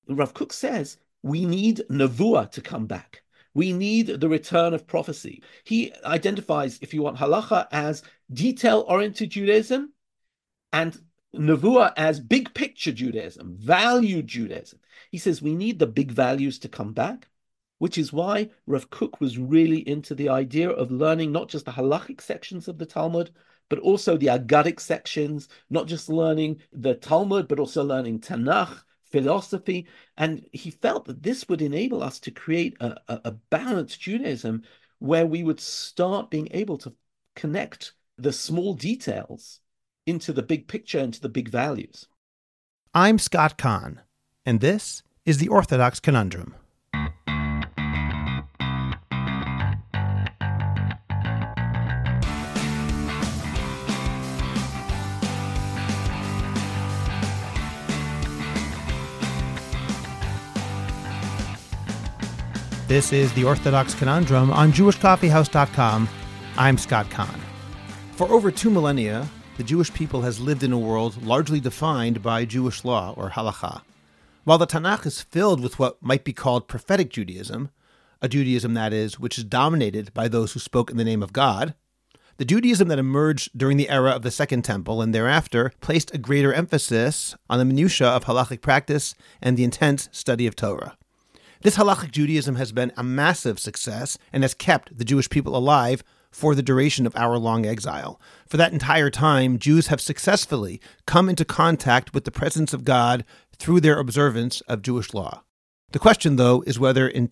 Rav Kook says we need Nevuah to come back. We need the return of prophecy. He identifies, if you want, halacha as detail-oriented Judaism and Nevuah as big picture Judaism, value Judaism. He says we need the big values to come back, which is why Rav Kook was really into the idea of learning not just the halachic sections of the Talmud, but also the Aggadic sections, not just learning the Talmud, but also learning Tanakh, philosophy. And he felt that this would enable us to create a balanced Judaism where we would start being able to connect the small details into the big picture, into the big values. I'm Scott Kahn, and this is The Orthodox Conundrum. This is The Orthodox Conundrum on JewishCoffeehouse.com. I'm Scott Kahn. For over 2 millennia, the Jewish people has lived in a world largely defined by Jewish law, or halakha. While the Tanakh is filled with what might be called prophetic Judaism, a Judaism, that is, which is dominated by those who spoke in the name of God, the Judaism that emerged during the era of the Second Temple and thereafter placed a greater emphasis on the minutiae of halachic practice and the intense study of Torah. This halachic Judaism has been a massive success and has kept the Jewish people alive for the duration of hour-long exile. For that entire time, Jews have successfully come into contact with the presence of God through their observance of Jewish law. The question, though, is whether in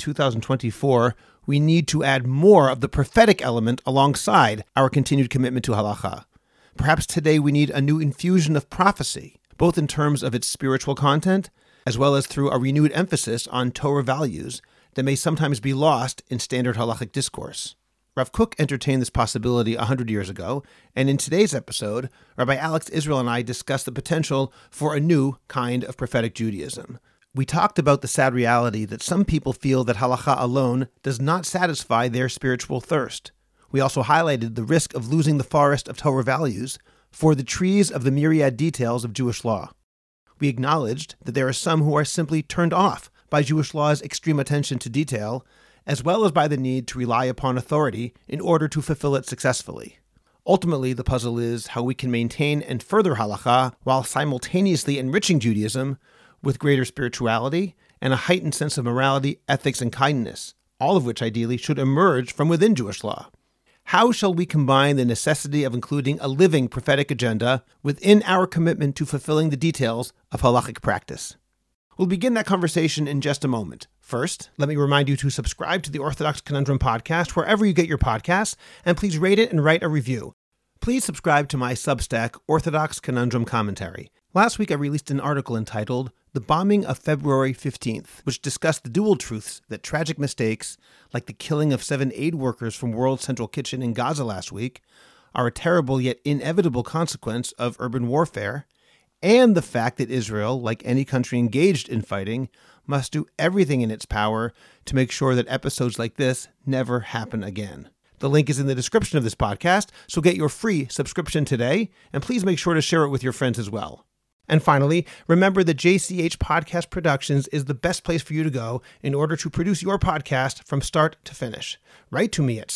2024 we need to add more of the prophetic element alongside our continued commitment to halakha. Perhaps today we need a new infusion of prophecy, both in terms of its spiritual content as well as through a renewed emphasis on Torah values that may sometimes be lost in standard halachic discourse. Rav Kook entertained this possibility 100 years ago, and in today's episode, Rabbi Alex Israel and I discussed the potential for a new kind of prophetic Judaism. We talked about the sad reality that some people feel that halakha alone does not satisfy their spiritual thirst. We also highlighted the risk of losing the forest of Torah values for the trees of the myriad details of Jewish law. We acknowledged that there are some who are simply turned off by Jewish law's extreme attention to detail, as well as by the need to rely upon authority in order to fulfill it successfully. Ultimately, the puzzle is how we can maintain and further halakha while simultaneously enriching Judaism with greater spirituality and a heightened sense of morality, ethics, and kindness, all of which ideally should emerge from within Jewish law. How shall we combine the necessity of including a living prophetic agenda within our commitment to fulfilling the details of halachic practice? We'll begin that conversation in just a moment. First, let me remind you to subscribe to the Orthodox Conundrum podcast wherever you get your podcasts, and please rate it and write a review. Please subscribe to my Substack, Orthodox Conundrum Commentary. Last week I released an article entitled The Bombing of February 15th, which discussed the dual truths that tragic mistakes, like the killing of 7 aid workers from World Central Kitchen in Gaza last week, are a terrible yet inevitable consequence of urban warfare, and the fact that Israel, like any country engaged in fighting, must do everything in its power to make sure that episodes like this never happen again. The link is in the description of this podcast, so get your free subscription today, and please make sure to share it with your friends as well. And finally, remember that JCH Podcast Productions is the best place for you to go in order to produce your podcast from start to finish. Write to me at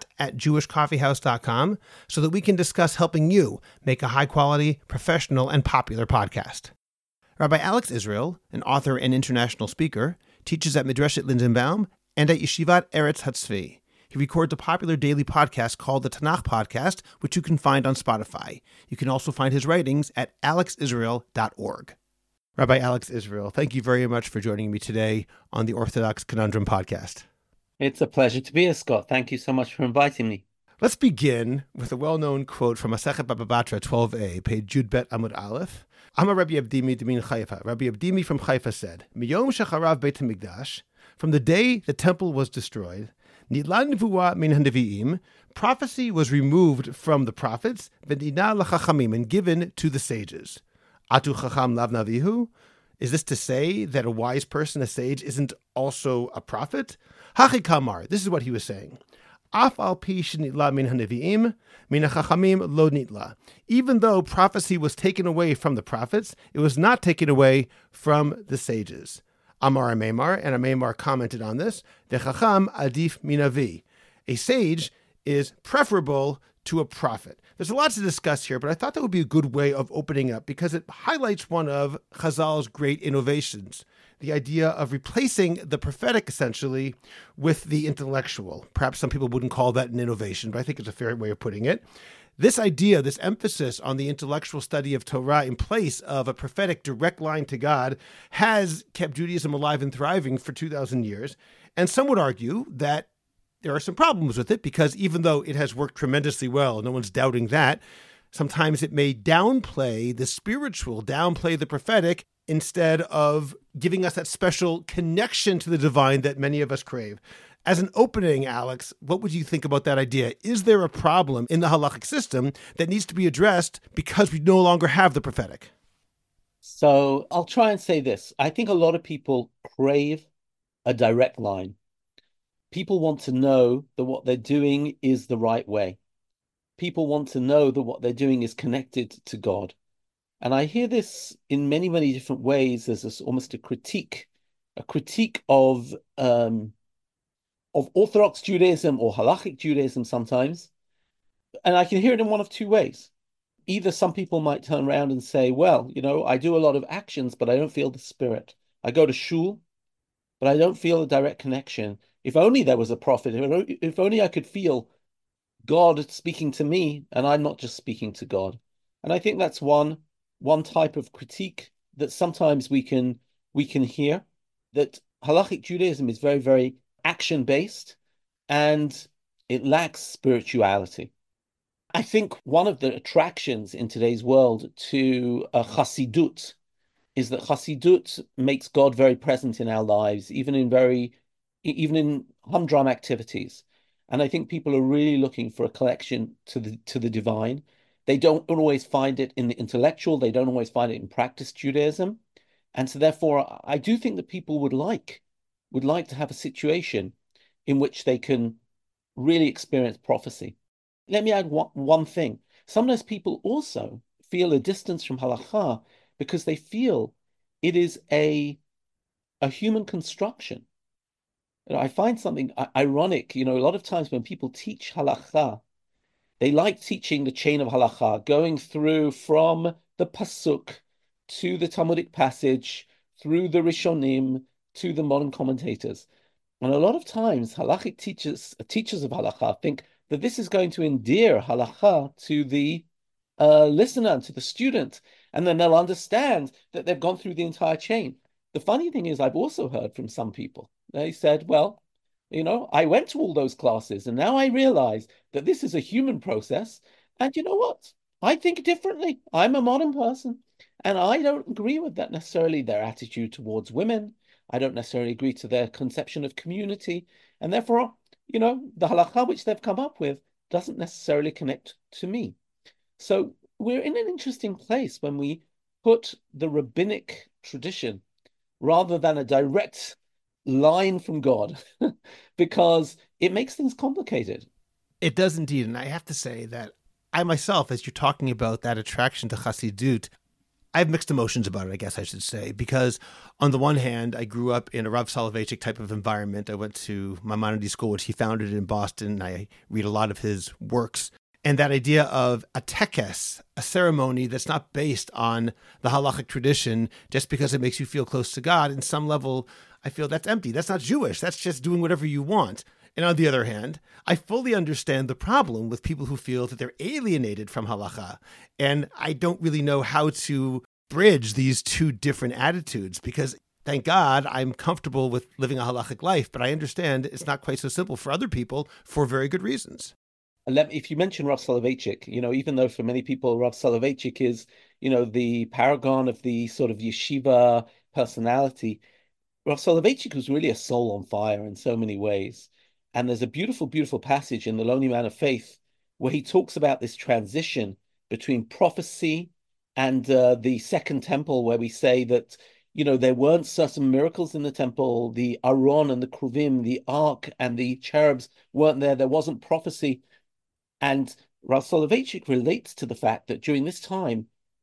scott@jewishcoffeehouse.com so that we can discuss helping you make a high-quality, professional, and popular podcast. Rabbi Alex Israel, an author and international speaker, teaches at Midreshet Lindenbaum and at Yeshivat Eretz Hatzvi. He records a popular daily podcast called the Tanakh Podcast, which you can find on Spotify. You can also find his writings at alexisrael.org. Rabbi Alex Israel, thank you very much for joining me today on the Orthodox Conundrum podcast. It's a pleasure to be here, Scott. Thank you so much for inviting me. Let's begin with a well-known quote from Masechet Baba Batra 12a, page Yud Bet Amud Aleph. Amar Rabbi Abdimi Demin Haifa. Rabbi Abdimi from Haifa said, Miyom shecharav Beit HaMikdash, from the day the temple was destroyed, Nidla Nevuah min HaNevi'im, prophecy was removed from the prophets, V'nidna l'chachamim, and given to the sages. Atu chacham lav navihu? Is this to say that a wise person, a sage, isn't also a prophet? Hachi kamar, this is what he was saying. Af al pi shenitla min hanevi'im, min hachachamim lo nitla. Even though prophecy was taken away from the prophets, it was not taken away from the sages. Amar a Maimar, and a Maimar commented on this, the Chacham adif minavi. A sage is preferable to a prophet. There's a lot to discuss here, but I thought that would be a good way of opening up because it highlights one of Chazal's great innovations, the idea of replacing the prophetic, essentially, with the intellectual. Perhaps some people wouldn't call that an innovation, but I think it's a fair way of putting it. This idea, this emphasis on the intellectual study of Torah in place of a prophetic direct line to God has kept Judaism alive and thriving for 2,000 years. And some would argue that there are some problems with it because even though it has worked tremendously well, no one's doubting that, sometimes it may downplay the spiritual, downplay the prophetic, instead of giving us that special connection to the divine that many of us crave. As an opening, Alex, what would you think about that idea? Is there a problem in the halachic system that needs to be addressed because we no longer have the prophetic? So I'll try and say this. I think a lot of people crave a direct line. People want to know that what they're doing is the right way. People want to know that what they're doing is connected to God. And I hear this in many, many different ways. There's almost a critique of Orthodox Judaism or Halachic Judaism sometimes. And I can hear it in one of two ways. Either some people might turn around and say, well, I do a lot of actions, but I don't feel the spirit. I go to shul, but I don't feel a direct connection. If only there was a prophet, if only I could feel God speaking to me and I'm not just speaking to God. And I think that's one type of critique that sometimes we can hear, that Halachic Judaism is very, very action-based and it lacks spirituality. I think one of the attractions in today's world to Chassidut is that Chassidut makes God very present in our lives, even in humdrum activities. And I think people are really looking for a connection to the divine. They don't always find it in the intellectual. They don't always find it in practiced Judaism. And so therefore, I do think that people would like to have a situation in which they can really experience prophecy. Let me add one thing. Sometimes people also feel a distance from halakha because they feel it is a human construction. I find something ironic. A lot of times when people teach halakha, they like teaching the chain of halakha, going through from the pasuk to the Talmudic passage, through the Rishonim to the modern commentators. And a lot of times, halachic teachers of halakha think that this is going to endear halakha to the listener, to the student, and then they'll understand that they've gone through the entire chain. The funny thing is, I've also heard from some people, they said, well, I went to all those classes and now I realize that this is a human process. And you know what? I think differently. I'm a modern person and I don't agree with that necessarily, their attitude towards women. I don't necessarily agree to their conception of community. And therefore, the halakha which they've come up with doesn't necessarily connect to me. So we're in an interesting place when we put the rabbinic tradition rather than a direct line from God, because it makes things complicated. It does indeed. And I have to say that I myself, as you're talking about that attraction to Chassidut, I have mixed emotions about it, I guess I should say, because on the one hand, I grew up in a Rav Soloveitchik type of environment. I went to Maimonides School, which he founded in Boston. I read a lot of his works. And that idea of a tekes, a ceremony that's not based on the halachic tradition, just because it makes you feel close to God, in some level, I feel that's empty. That's not Jewish. That's just doing whatever you want. And on the other hand, I fully understand the problem with people who feel that they're alienated from halacha. And I don't really know how to bridge these two different attitudes because, thank God, I'm comfortable with living a halachic life, but I understand it's not quite so simple for other people for very good reasons. If you mention Rav Soloveitchik, even though for many people Rav Soloveitchik is, the paragon of the sort of yeshiva personality, Rav Soloveitchik was really a soul on fire in so many ways. And there's a beautiful, beautiful passage in the Lonely Man of Faith where he talks about this transition between prophecy and the Second Temple, where we say that, there weren't certain miracles in the temple. The Aron and the Kruvim, the Ark and the cherubs weren't there. There wasn't prophecy. And Rav Soloveitchik relates to the fact that during this time,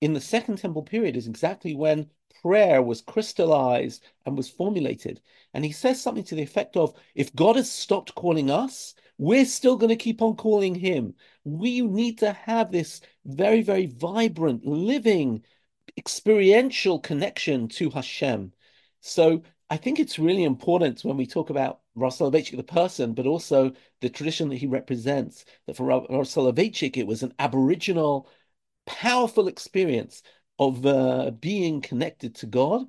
in the Second Temple period is exactly when prayer was crystallized and was formulated. And he says something to the effect of, if God has stopped calling us, we're still going to keep on calling him. We need to have this very, very vibrant, living, experiential connection to Hashem. So I think it's really important when we talk about Rav Soloveitchik, the person, but also the tradition that he represents, that for Rav Soloveitchik, it was an aboriginal, powerful experience of being connected to God.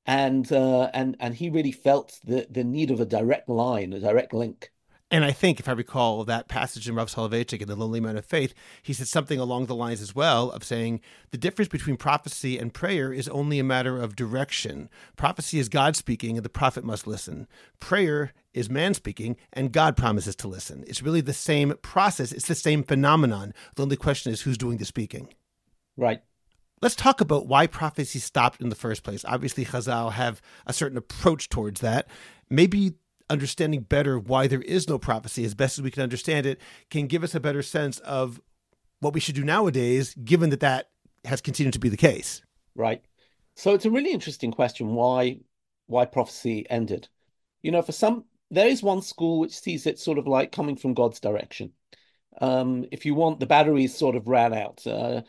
And he really felt the need of a direct line, a direct link. And I think, if I recall that passage in Rav Soloveitchik in The Lonely Man of Faith, he said something along the lines as well of saying the difference between prophecy and prayer is only a matter of direction. Prophecy is God speaking, and the prophet must listen. Prayer is man speaking, and God promises to listen. It's really the same process. It's the same phenomenon. The only question is who's doing the speaking. Right. Let's talk about why prophecy stopped in the first place. Obviously, Chazal have a certain approach towards that. Maybe understanding better why there is no prophecy as best as we can understand it can give us a better sense of what we should do nowadays, given that that has continued to be the case. Right. So it's a really interesting question why prophecy ended. For some, there is one school which sees it sort of like coming from God's direction. If you want, the batteries sort of ran out.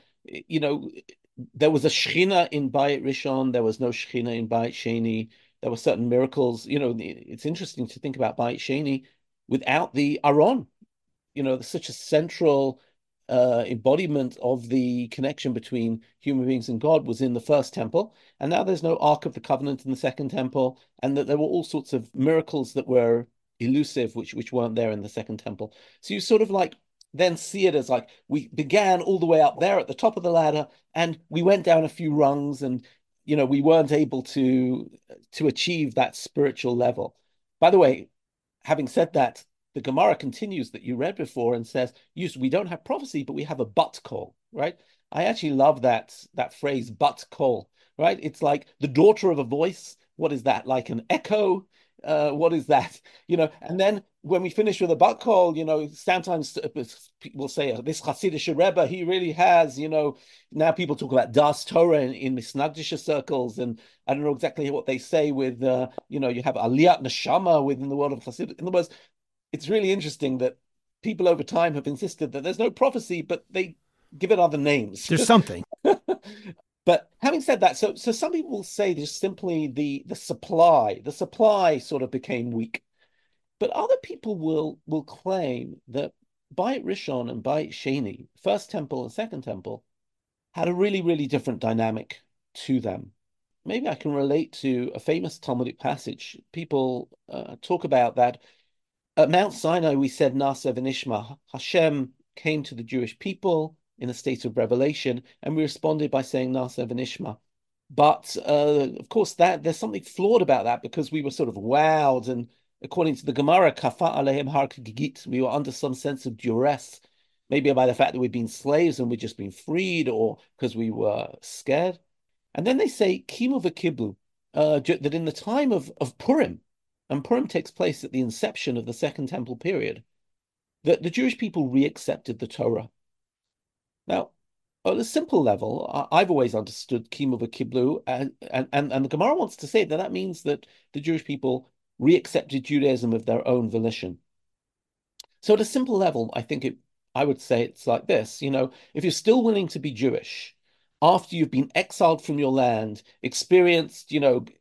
There was a Shechina in Bayit Rishon, there was no Shechina in Bayit Sheni. There were certain miracles. It's interesting to think about Bayit Sheni without the Aron. Such a central embodiment of the connection between human beings and God was in the first temple. And now there's no Ark of the Covenant in the second temple, and that there were all sorts of miracles that were elusive, which weren't there in the second temple. So you sort of like then see it as like we began all the way up there at the top of the ladder, and we went down a few rungs, and we weren't able to achieve that spiritual level. By the way, having said that, the Gemara continues that you read before and says, "Yes, we don't have prophecy, but we have a but call." Right? I actually love that phrase, "but call." Right? It's like the daughter of a voice. What is that? Like an echo? What is that? And then when we finish with a but call, sometimes we'll say this Hasidic Rebbe, he really has, now people talk about Das Torah in Misnagdisha circles, and I don't know exactly what they say with, you have Aliyat Neshama within the world of Hasidut. In other words, it's really interesting that people over time have insisted that there's no prophecy, but they give it other names. There's something. But having said that, so some people will say there's simply the supply sort of became weak. But other people will claim that Bayit Rishon and Bayit Sheni, first temple and second temple, had a really, really different dynamic to them. Maybe I can relate to a famous Talmudic passage. People talk about that. At Mount Sinai, we said Na'aseh v'nishma. Hashem came to the Jewish people in a state of revelation, and we responded by saying Na'aseh v'nishma. But of course, there's something flawed about that, because we were sort of wowed, and according to the Gemara, kafa alehem har kegigit, we were under some sense of duress, maybe by the fact that we've been slaves and we've just been freed, or because we were scared. And then they say kimu v'kiblu, that in the time of Purim, and Purim takes place at the inception of the Second Temple period, that the Jewish people re-accepted the Torah. Now, on a simple level, I've always understood Kimu v'Kiblu, and the Gemara wants to say that means that the Jewish people re-accepted Judaism of their own volition. So at a simple level, I would say it's like this, if you're still willing to be Jewish after you've been exiled from your land, experienced,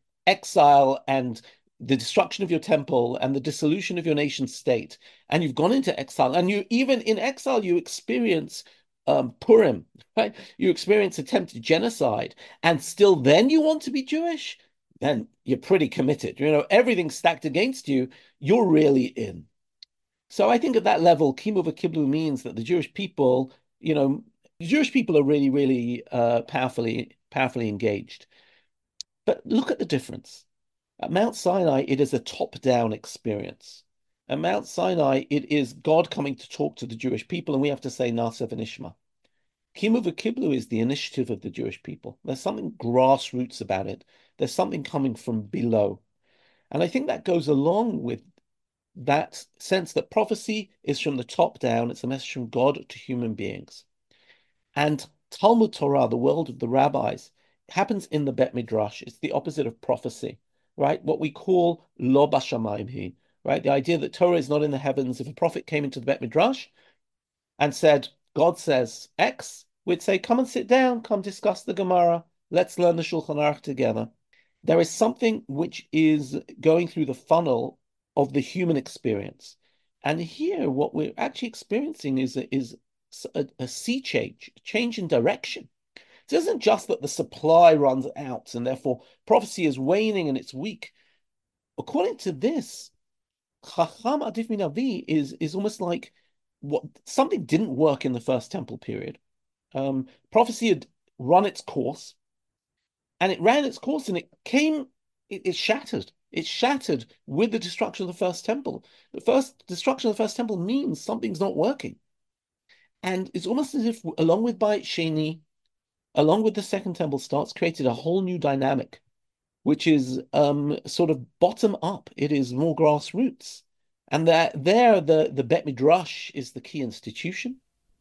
exile and the destruction of your temple and the dissolution of your nation state, and you've gone into exile, and you even in exile, you experience Purim, right? You experience attempted genocide, and still then you want to be Jewish, then you're pretty committed. Everything's stacked against you, you're really in. So I think at that level, Kimu v'Kiblu means that the Jewish people, the Jewish people are really, really powerfully engaged. But look at the difference. At Mount Sinai, it is a top-down experience. At Mount Sinai, it is God coming to talk to the Jewish people, and we have to say Na'aseh v'nishma. Kimu v'Kiblu is the initiative of the Jewish people. There's something grassroots about it. There's something coming from below. And I think that goes along with that sense that prophecy is from the top down. It's a message from God to human beings. And Talmud Torah, the world of the rabbis, happens in the Bet Midrash. It's the opposite of prophecy, right? What we call lo bashamayim hi, right? The idea that Torah is not in the heavens. If a prophet came into the Bet Midrash and said, God says X, we'd say, come and sit down, come discuss the Gemara, let's learn the Shulchan Aruch together. There is something which is going through the funnel of the human experience. And here, what we're actually experiencing is a sea change, a change in direction. It isn't just that the supply runs out and therefore prophecy is waning and it's weak. According to this, Chacham Adif Minavi is almost like what something didn't work in the first temple period. Prophecy had run its course, and it ran its course, and it shattered. It shattered with the destruction of the first temple. The first destruction of the first temple means something's not working. And it's almost as if, along with Beit Sheni, along with the second temple starts, created a whole new dynamic, which is sort of bottom up. It is more grassroots. And the Bet Midrash is the key institution.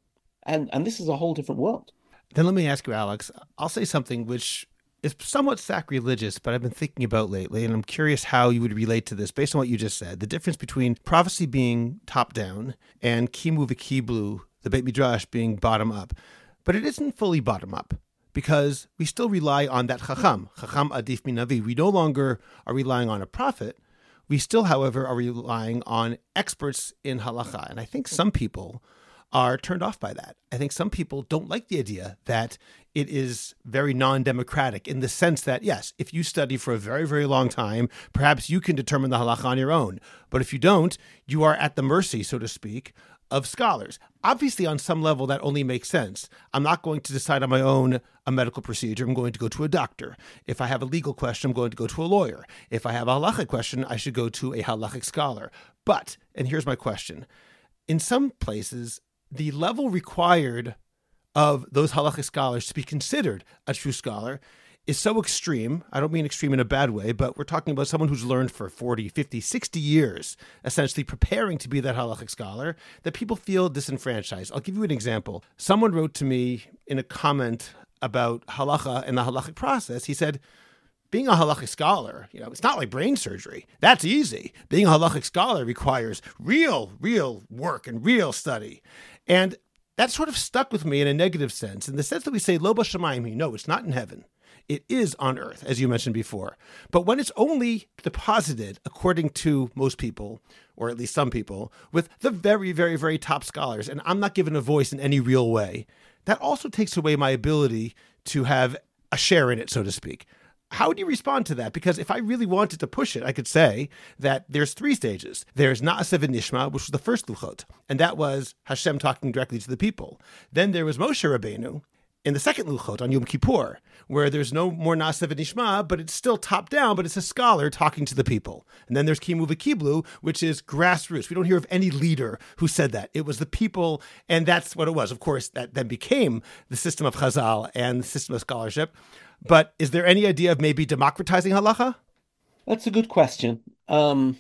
And this is a whole different world. Then let me ask you, Alex, I'll say something which is somewhat sacrilegious, but I've been thinking about lately, and I'm curious how you would relate to this based on what you just said. The difference between prophecy being top-down and Kimu v'Kiblu, the Beit Midrash, being bottom-up. But it isn't fully bottom-up, because we still rely on that Chacham Adif Minavi. We no longer are relying on a prophet. We still, however, are relying on experts in halacha. And I think some people are turned off by that. I think some people don't like the idea that it is very non-democratic in the sense that, yes, if you study for a very, very long time, perhaps you can determine the halacha on your own. But if you don't, you are at the mercy, so to speak, of scholars. Obviously, on some level, that only makes sense. I'm not going to decide on my own a medical procedure. I'm going to go to a doctor. If I have a legal question, I'm going to go to a lawyer. If I have a halachic question, I should go to a halachic scholar. But, and here's my question, in some places, the level required of those halachic scholars to be considered a true scholar is so extreme. I don't mean extreme in a bad way, but we're talking about someone who's learned for 40, 50, 60 years, essentially preparing to be that halachic scholar, that people feel disenfranchised. I'll give you an example. Someone wrote to me in a comment about halacha and the halachic process. He said, being a halachic scholar, it's not like brain surgery. That's easy. Being a halachic scholar requires real work and real study. And that sort of stuck with me in a negative sense, in the sense that we say, lo b'shamayim, no, it's not in heaven. It is on earth, as you mentioned before. But when it's only deposited, according to most people, or at least some people, with the very, very, very top scholars, and I'm not given a voice in any real way, that also takes away my ability to have a share in it, so to speak. How would you respond to that? Because if I really wanted to push it, I could say that there's 3 stages. There's Na'aseh v'Nishma, which was the first Luchot, and that was Hashem talking directly to the people. Then there was Moshe Rabbeinu in the second Luchot on Yom Kippur, where there's no more Na'aseh v'Nishma, but it's still top down, but it's a scholar talking to the people. And then there's Kimu v'Kiblu, which is grassroots. We don't hear of any leader who said that. It was the people, and that's what it was. Of course, that then became the system of Chazal and the system of scholarship. But is there any idea of maybe democratizing halacha? That's a good question. The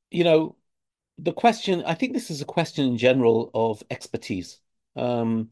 question, I think this is a question in general of expertise. I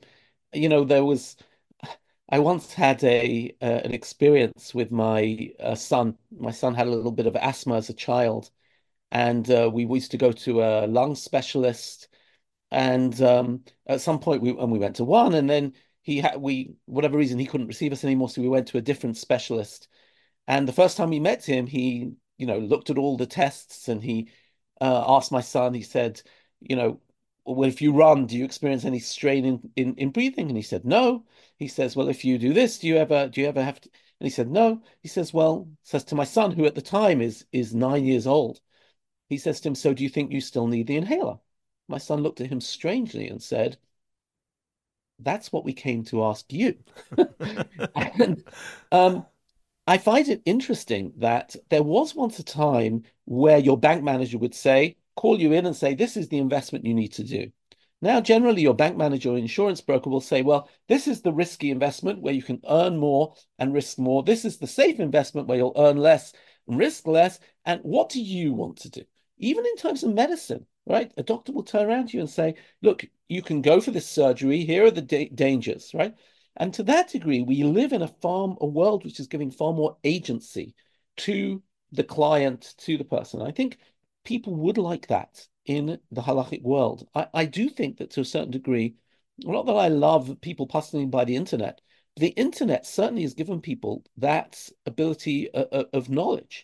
once had an experience with my son. My son had a little bit of asthma as a child, and we used to go to a lung specialist. And at some point, we went to one, and then whatever reason, he couldn't receive us anymore, so we went to a different specialist. And the first time we met him, he looked at all the tests, and he asked my son. He said, well, if you run, do you experience any strain in breathing? And he said, no. He says, well, if you do this, do you ever have to? And he said, no. He says, says to my son, who at the time is 9 years old, he says to him, so do you think you still need the inhaler? My son looked at him strangely and said, that's what we came to ask you. And I find it interesting that there was once a time where your bank manager would call you in and say, this is the investment you need to do. Now, generally, your bank manager or insurance broker will say, well, this is the risky investment where you can earn more and risk more. This is the safe investment where you'll earn less and risk less. And what do you want to do? Even in terms of medicine, right? A doctor will turn around to you and say, look, you can go for this surgery. Here are the dangers, right? And to that degree, we live in a world which is giving far more agency to the client, to the person. I think people would like that in the halachic world. I do think that to a certain degree, not that I love people puzzling by the internet certainly has given people that ability of knowledge.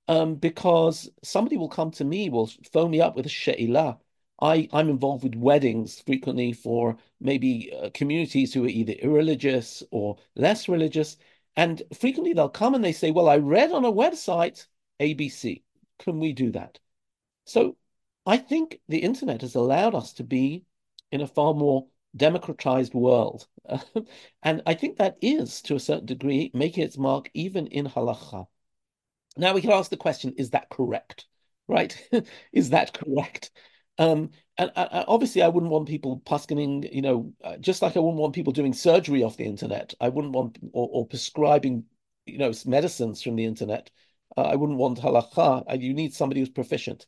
Because somebody will come to me, will phone me up with a she'ilah. I'm involved with weddings frequently for maybe communities who are either irreligious or less religious. And frequently they'll come and they say, well, I read on a website ABC. Can we do that? So I think the internet has allowed us to be in a far more democratized world. And I think that is, to a certain degree, making its mark even in halacha. Now we can ask the question, is that correct? Right? Is that correct? And obviously, I wouldn't want people paskening, just like I wouldn't want people doing surgery off the internet. I wouldn't want, or prescribing, medicines from the internet. I wouldn't want halakha. You need somebody who's proficient.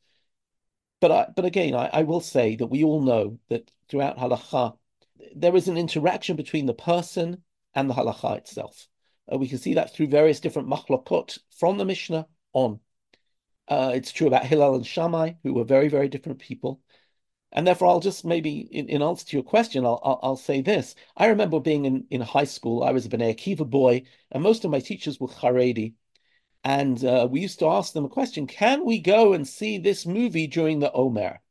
But again, I will say that we all know that throughout halakha, there is an interaction between the person and the halakha itself. We can see that through various different machlokot from the Mishnah on. It's true about Hillel and Shammai, who were very, very different people. And therefore, I'll just maybe, in answer to your question, I'll say this. I remember being in high school. I was a Bnei Akiva boy, and most of my teachers were Haredi. And we used to ask them a question: can we go and see this movie during the Omer?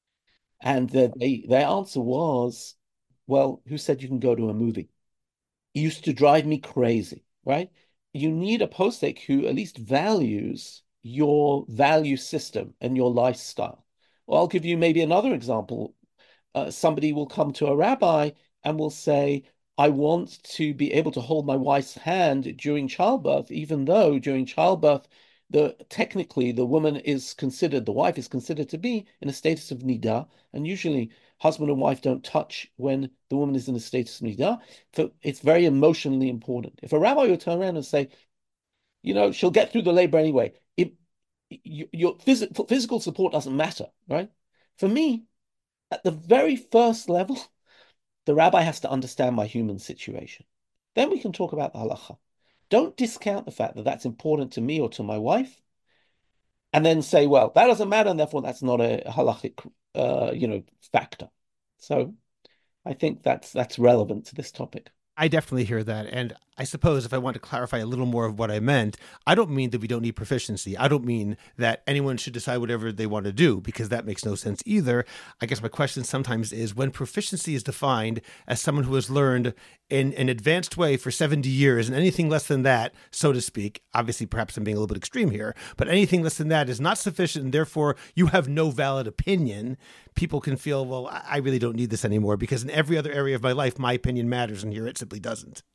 And their answer was, well, who said you can go to a movie? It used to drive me crazy, right? You need a posek who at least values your value system and your lifestyle. Well, I'll give you maybe another example. Somebody will come to a rabbi and will say, I want to be able to hold my wife's hand during childbirth, even though during childbirth, technically the wife is considered to be in a status of nida, and usually husband and wife don't touch when the woman is in a status of nida. So it's very emotionally important. If a rabbi would turn around and say, she'll get through the labor anyway, your physical support doesn't matter, right? For me, at the very first level, the rabbi has to understand my human situation. Then we can talk about the halacha. Don't discount the fact that that's important to me or to my wife, and then say, well, that doesn't matter, and therefore that's not a halachic, factor. So I think that's relevant to this topic. I definitely hear that. And I suppose if I want to clarify a little more of what I meant, I don't mean that we don't need proficiency. I don't mean that anyone should decide whatever they want to do, because that makes no sense either. I guess my question sometimes is, when proficiency is defined as someone who has learned in an advanced way for 70 years, and anything less than that, so to speak, obviously perhaps I'm being a little bit extreme here, but anything less than that is not sufficient, and therefore you have no valid opinion, people can feel, well, I really don't need this anymore, because in every other area of my life, my opinion matters, and here it simply doesn't.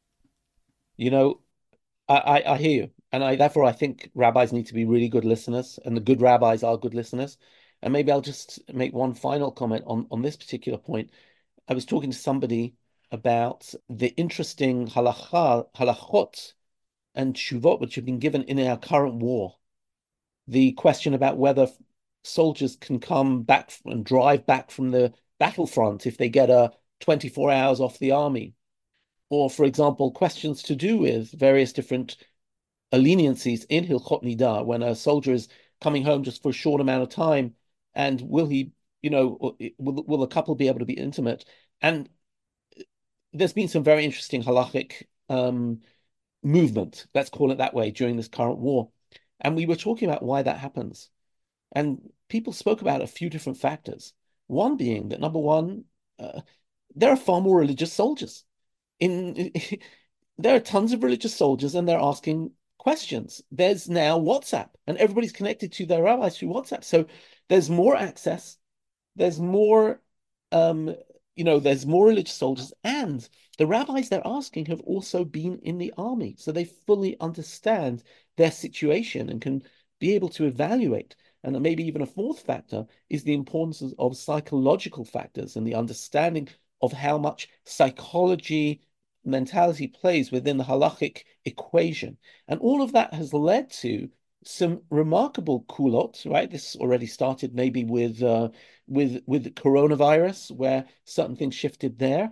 I hear you. And therefore I think rabbis need to be really good listeners, and the good rabbis are good listeners. And maybe I'll just make one final comment on this particular point. I was talking to somebody about the interesting halachot and shuvot which have been given in our current war. The question about whether soldiers can come back and drive back from the battlefront if they get a 24 hours off the army. Or, for example, questions to do with various different leniencies in Hilchot Nida when a soldier is coming home just for a short amount of time, and will a couple be able to be intimate? And there's been some very interesting halachic movement, let's call it that way, during this current war. And we were talking about why that happens. And people spoke about a few different factors. One being that, number one, there are far more religious soldiers. There are tons of religious soldiers, and they're asking questions. There's now WhatsApp, and everybody's connected to their rabbis through WhatsApp. So there's more access. There's more, there's more religious soldiers, and the rabbis they're asking have also been in the army, so they fully understand their situation and can be able to evaluate. And maybe even a fourth factor is the importance of psychological factors and the understanding of how much psychology, mentality plays within the halachic equation. And all of that has led to some remarkable kulot, right? This already started maybe with coronavirus, where certain things shifted there.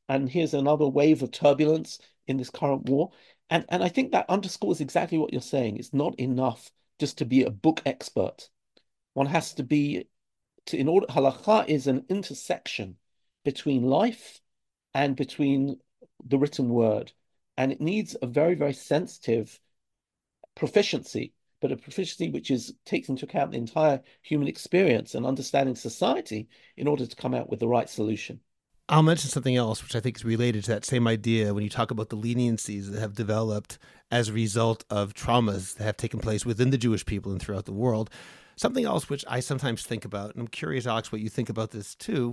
and here's another wave of turbulence in this current war. And I think that underscores exactly what you're saying. It's not enough just to be a book expert. One has to be in order. Halakha is an intersection between life and between the written word, and it needs a very, very sensitive proficiency, but a proficiency which takes into account the entire human experience and understanding society in order to come out with the right solution. I'll mention something else, which I think is related to that same idea when you talk about the leniencies that have developed as a result of traumas that have taken place within the Jewish people and throughout the world. Something else which I sometimes think about, and I'm curious, Alex, what you think about this too,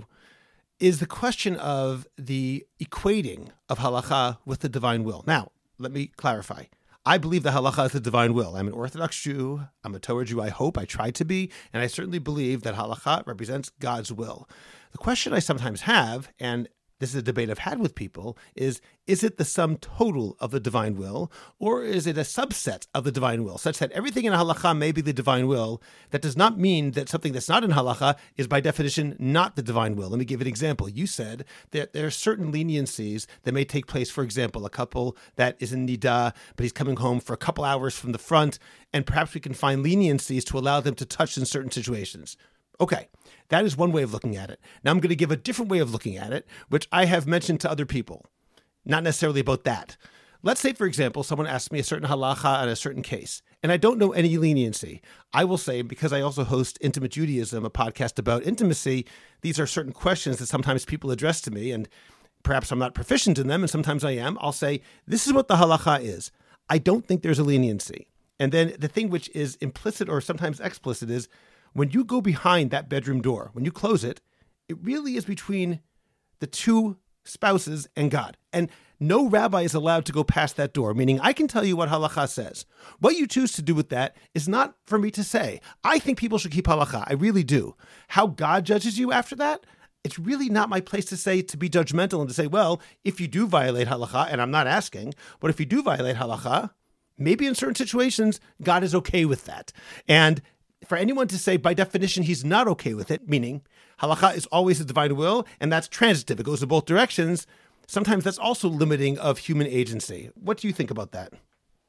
is the question of the equating of halakha with the divine will. Now, let me clarify. I believe the halakha is the divine will. I'm an Orthodox Jew. I'm a Torah Jew. I hope. I try to be. And I certainly believe that halakha represents God's will. The question I sometimes have, and this is a debate I've had with people, is it the sum total of the divine will, or is it a subset of the divine will, such that everything in halakha may be the divine will? That does not mean that something that's not in halakha is by definition not the divine will. Let me give an example. You said that there are certain leniencies that may take place. For example, a couple that is in Nida, but he's coming home for a couple hours from the front, and perhaps we can find leniencies to allow them to touch in certain situations. Okay, that is one way of looking at it. Now I'm going to give a different way of looking at it, which I have mentioned to other people, not necessarily about that. Let's say, for example, someone asks me a certain halacha on a certain case, and I don't know any leniency. I will say, because I also host Intimate Judaism, a podcast about intimacy, these are certain questions that sometimes people address to me, and perhaps I'm not proficient in them, and sometimes I am. I'll say, this is what the halacha is. I don't think there's a leniency. And then the thing which is implicit or sometimes explicit is, when you go behind that bedroom door, when you close it, it really is between the two spouses and God. And no rabbi is allowed to go past that door, meaning I can tell you what halakha says. What you choose to do with that is not for me to say. I think people should keep halakha. I really do. How God judges you after that, it's really not my place to say, to be judgmental and to say, well, if you do violate halakha, and I'm not asking, but if you do violate halakha, maybe in certain situations, God is okay with that. And for anyone to say, by definition, he's not okay with it, meaning halakha is always the divine will, and that's transitive. It goes in both directions. Sometimes that's also limiting of human agency. What do you think about that?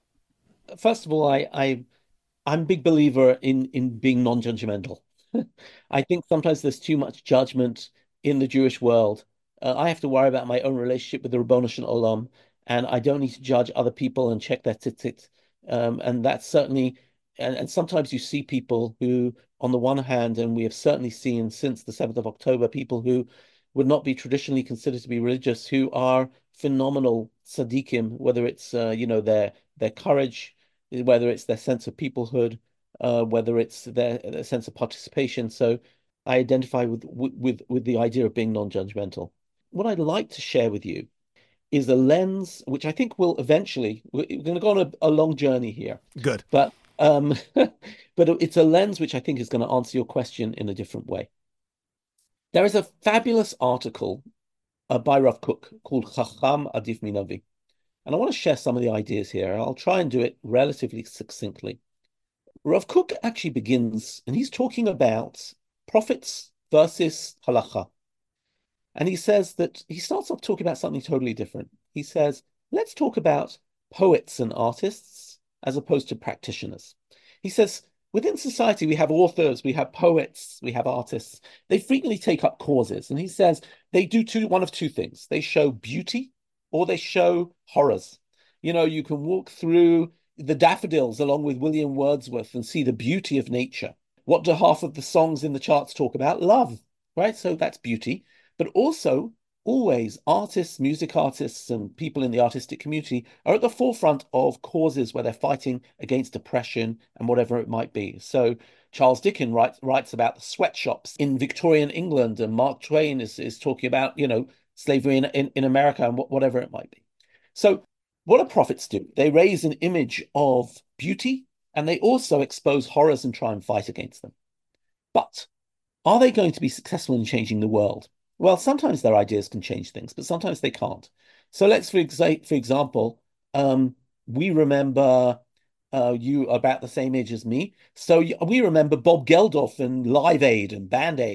First of all, I'm a big believer in being non-judgmental. I think sometimes there's too much judgment in the Jewish world. I have to worry about my own relationship with the Ribono Shel Olam, and I don't need to judge other people and check their tzitzit. And that's certainly... And sometimes you see people who, on the one hand, and we have certainly seen since the 7th of October, people who would not be traditionally considered to be religious, who are phenomenal tzaddikim, whether it's their courage, whether it's their sense of peoplehood, whether it's their sense of participation. So I identify with the idea of being non-judgmental. What I'd like to share with you is a lens which I think will eventually, we're going to go on a long journey here. Good. But it's a lens which I think is going to answer your question in a different way. There is a fabulous article by Rav Kook called Chacham Adif Minavi. And I want to share some of the ideas here. I'll try and do it relatively succinctly. Rav Kook actually begins, and he's talking about prophets versus halakha. And he says that he starts off talking about something totally different. He says, let's talk about poets and artists as opposed to practitioners. He says, within society, we have authors, we have poets, we have artists. They frequently take up causes. And he says they do one of two things. They show beauty or they show horrors. You can walk through the daffodils along with William Wordsworth and see the beauty of nature. What do half of the songs in the charts talk about? Love, right? So that's beauty. But also, always artists, music artists, and people in the artistic community are at the forefront of causes where they're fighting against oppression and whatever it might be. So Charles Dickens writes about the sweatshops in Victorian England, and Mark Twain is talking about, slavery in America and whatever it might be. So what do prophets do? They raise an image of beauty, and they also expose horrors and try and fight against them. But are they going to be successful in changing the world? Well, sometimes their ideas can change things, but sometimes they can't. So let's, for example, we remember, you are about the same age as me. So we remember Bob Geldof and Live Aid and Band Aid.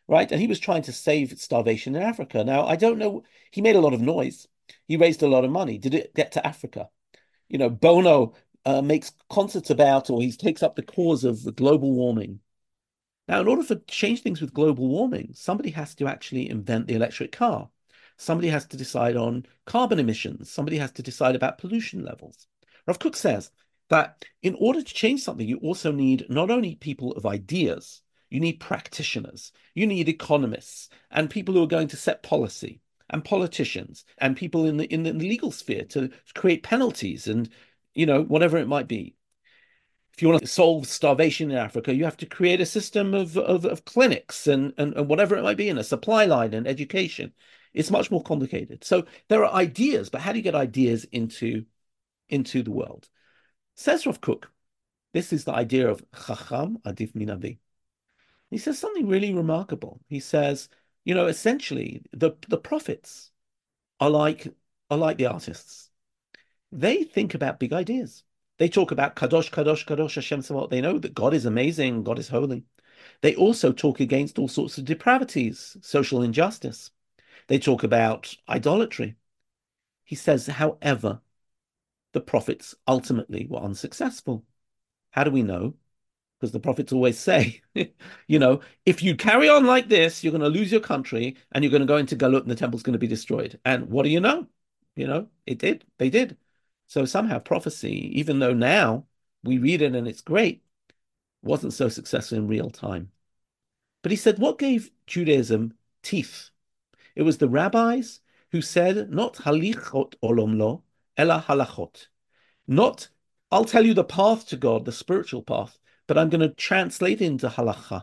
right? And he was trying to save starvation in Africa. Now, I don't know, he made a lot of noise. He raised a lot of money. Did it get to Africa? Bono makes concerts about, or he takes up the cause of global warming. Now, in order to change things with global warming, somebody has to actually invent the electric car. Somebody has to decide on carbon emissions. Somebody has to decide about pollution levels. Rav Kook says that in order to change something, you also need not only people of ideas, you need practitioners, you need economists, and people who are going to set policy, and politicians, and people in the legal sphere to create penalties and whatever it might be. If you want to solve starvation in Africa, you have to create a system of clinics and whatever it might be, in a supply line and education. It's much more complicated. So there are ideas, but how do you get ideas into the world? Says Rav Kook, this is the idea of Chacham Adif Minavi. He says something really remarkable. He says, essentially, the prophets are like the artists. They think about big ideas. They talk about Kadosh, Kadosh, Kadosh, Hashem Tzavot. They know that God is amazing, God is holy. They also talk against all sorts of depravities, social injustice. They talk about idolatry. He says, however, the prophets ultimately were unsuccessful. How do we know? Because the prophets always say, if you carry on like this, you're going to lose your country and you're going to go into Galut and the temple's going to be destroyed. And what do you know? It did. They did. So somehow prophecy, even though now we read it and it's great, wasn't so successful in real time. But he said, what gave Judaism teeth? It was the rabbis who said, not halichot olam lo, ela halachot. Not, I'll tell you the path to God, the spiritual path, but I'm going to translate into halacha.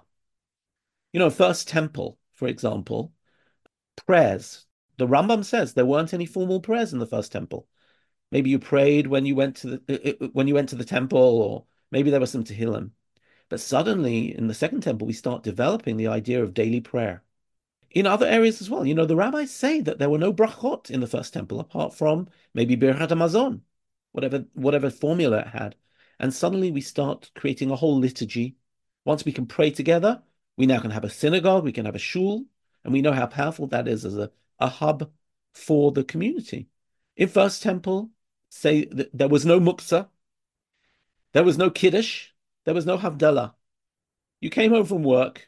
First temple, for example, prayers. The Rambam says there weren't any formal prayers in the first temple. Maybe you prayed when you went to the temple, or maybe there was some Tehillim. But suddenly, in the second temple, we start developing the idea of daily prayer. In other areas as well, the rabbis say that there were no brachot in the first temple, apart from maybe Birchat Hamazon, whatever formula it had. And suddenly we start creating a whole liturgy. Once we can pray together, we now can have a synagogue, we can have a shul, and we know how powerful that is as a hub for the community. In First Temple, say that there was no muktzah, there was no kiddush, there was no havdalah. You came home from work,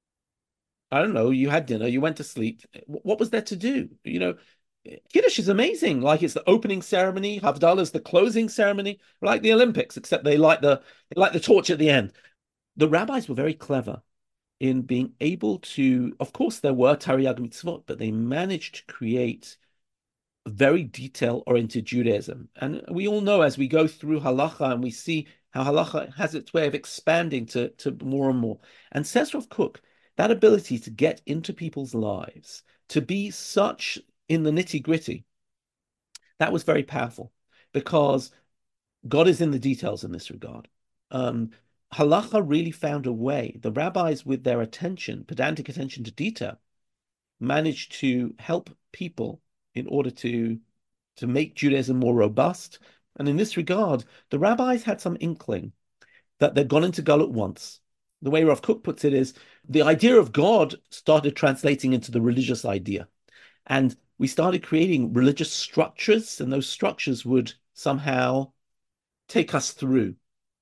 I don't know, you had dinner, you went to sleep. What was there to do? Kiddush is amazing. Like, it's the opening ceremony, havdalah is the closing ceremony, like the Olympics, except they light the torch at the end. The rabbis were very clever in being able to, of course, there were Tariag mitzvot, but they managed to create very detail-oriented Judaism. And we all know, as we go through halacha and we see how halacha has its way of expanding to more and more. And says Rav Kook, that ability to get into people's lives, to be such in the nitty-gritty, that was very powerful, because God is in the details in this regard. Halacha really found a way. The rabbis, with their pedantic attention to detail, managed to help people in order to make Judaism more robust. And in this regard, the rabbis had some inkling that they'd gone into Galut once. The way Rav Kook puts it is, the idea of God started translating into the religious idea. And we started creating religious structures, and those structures would somehow take us through.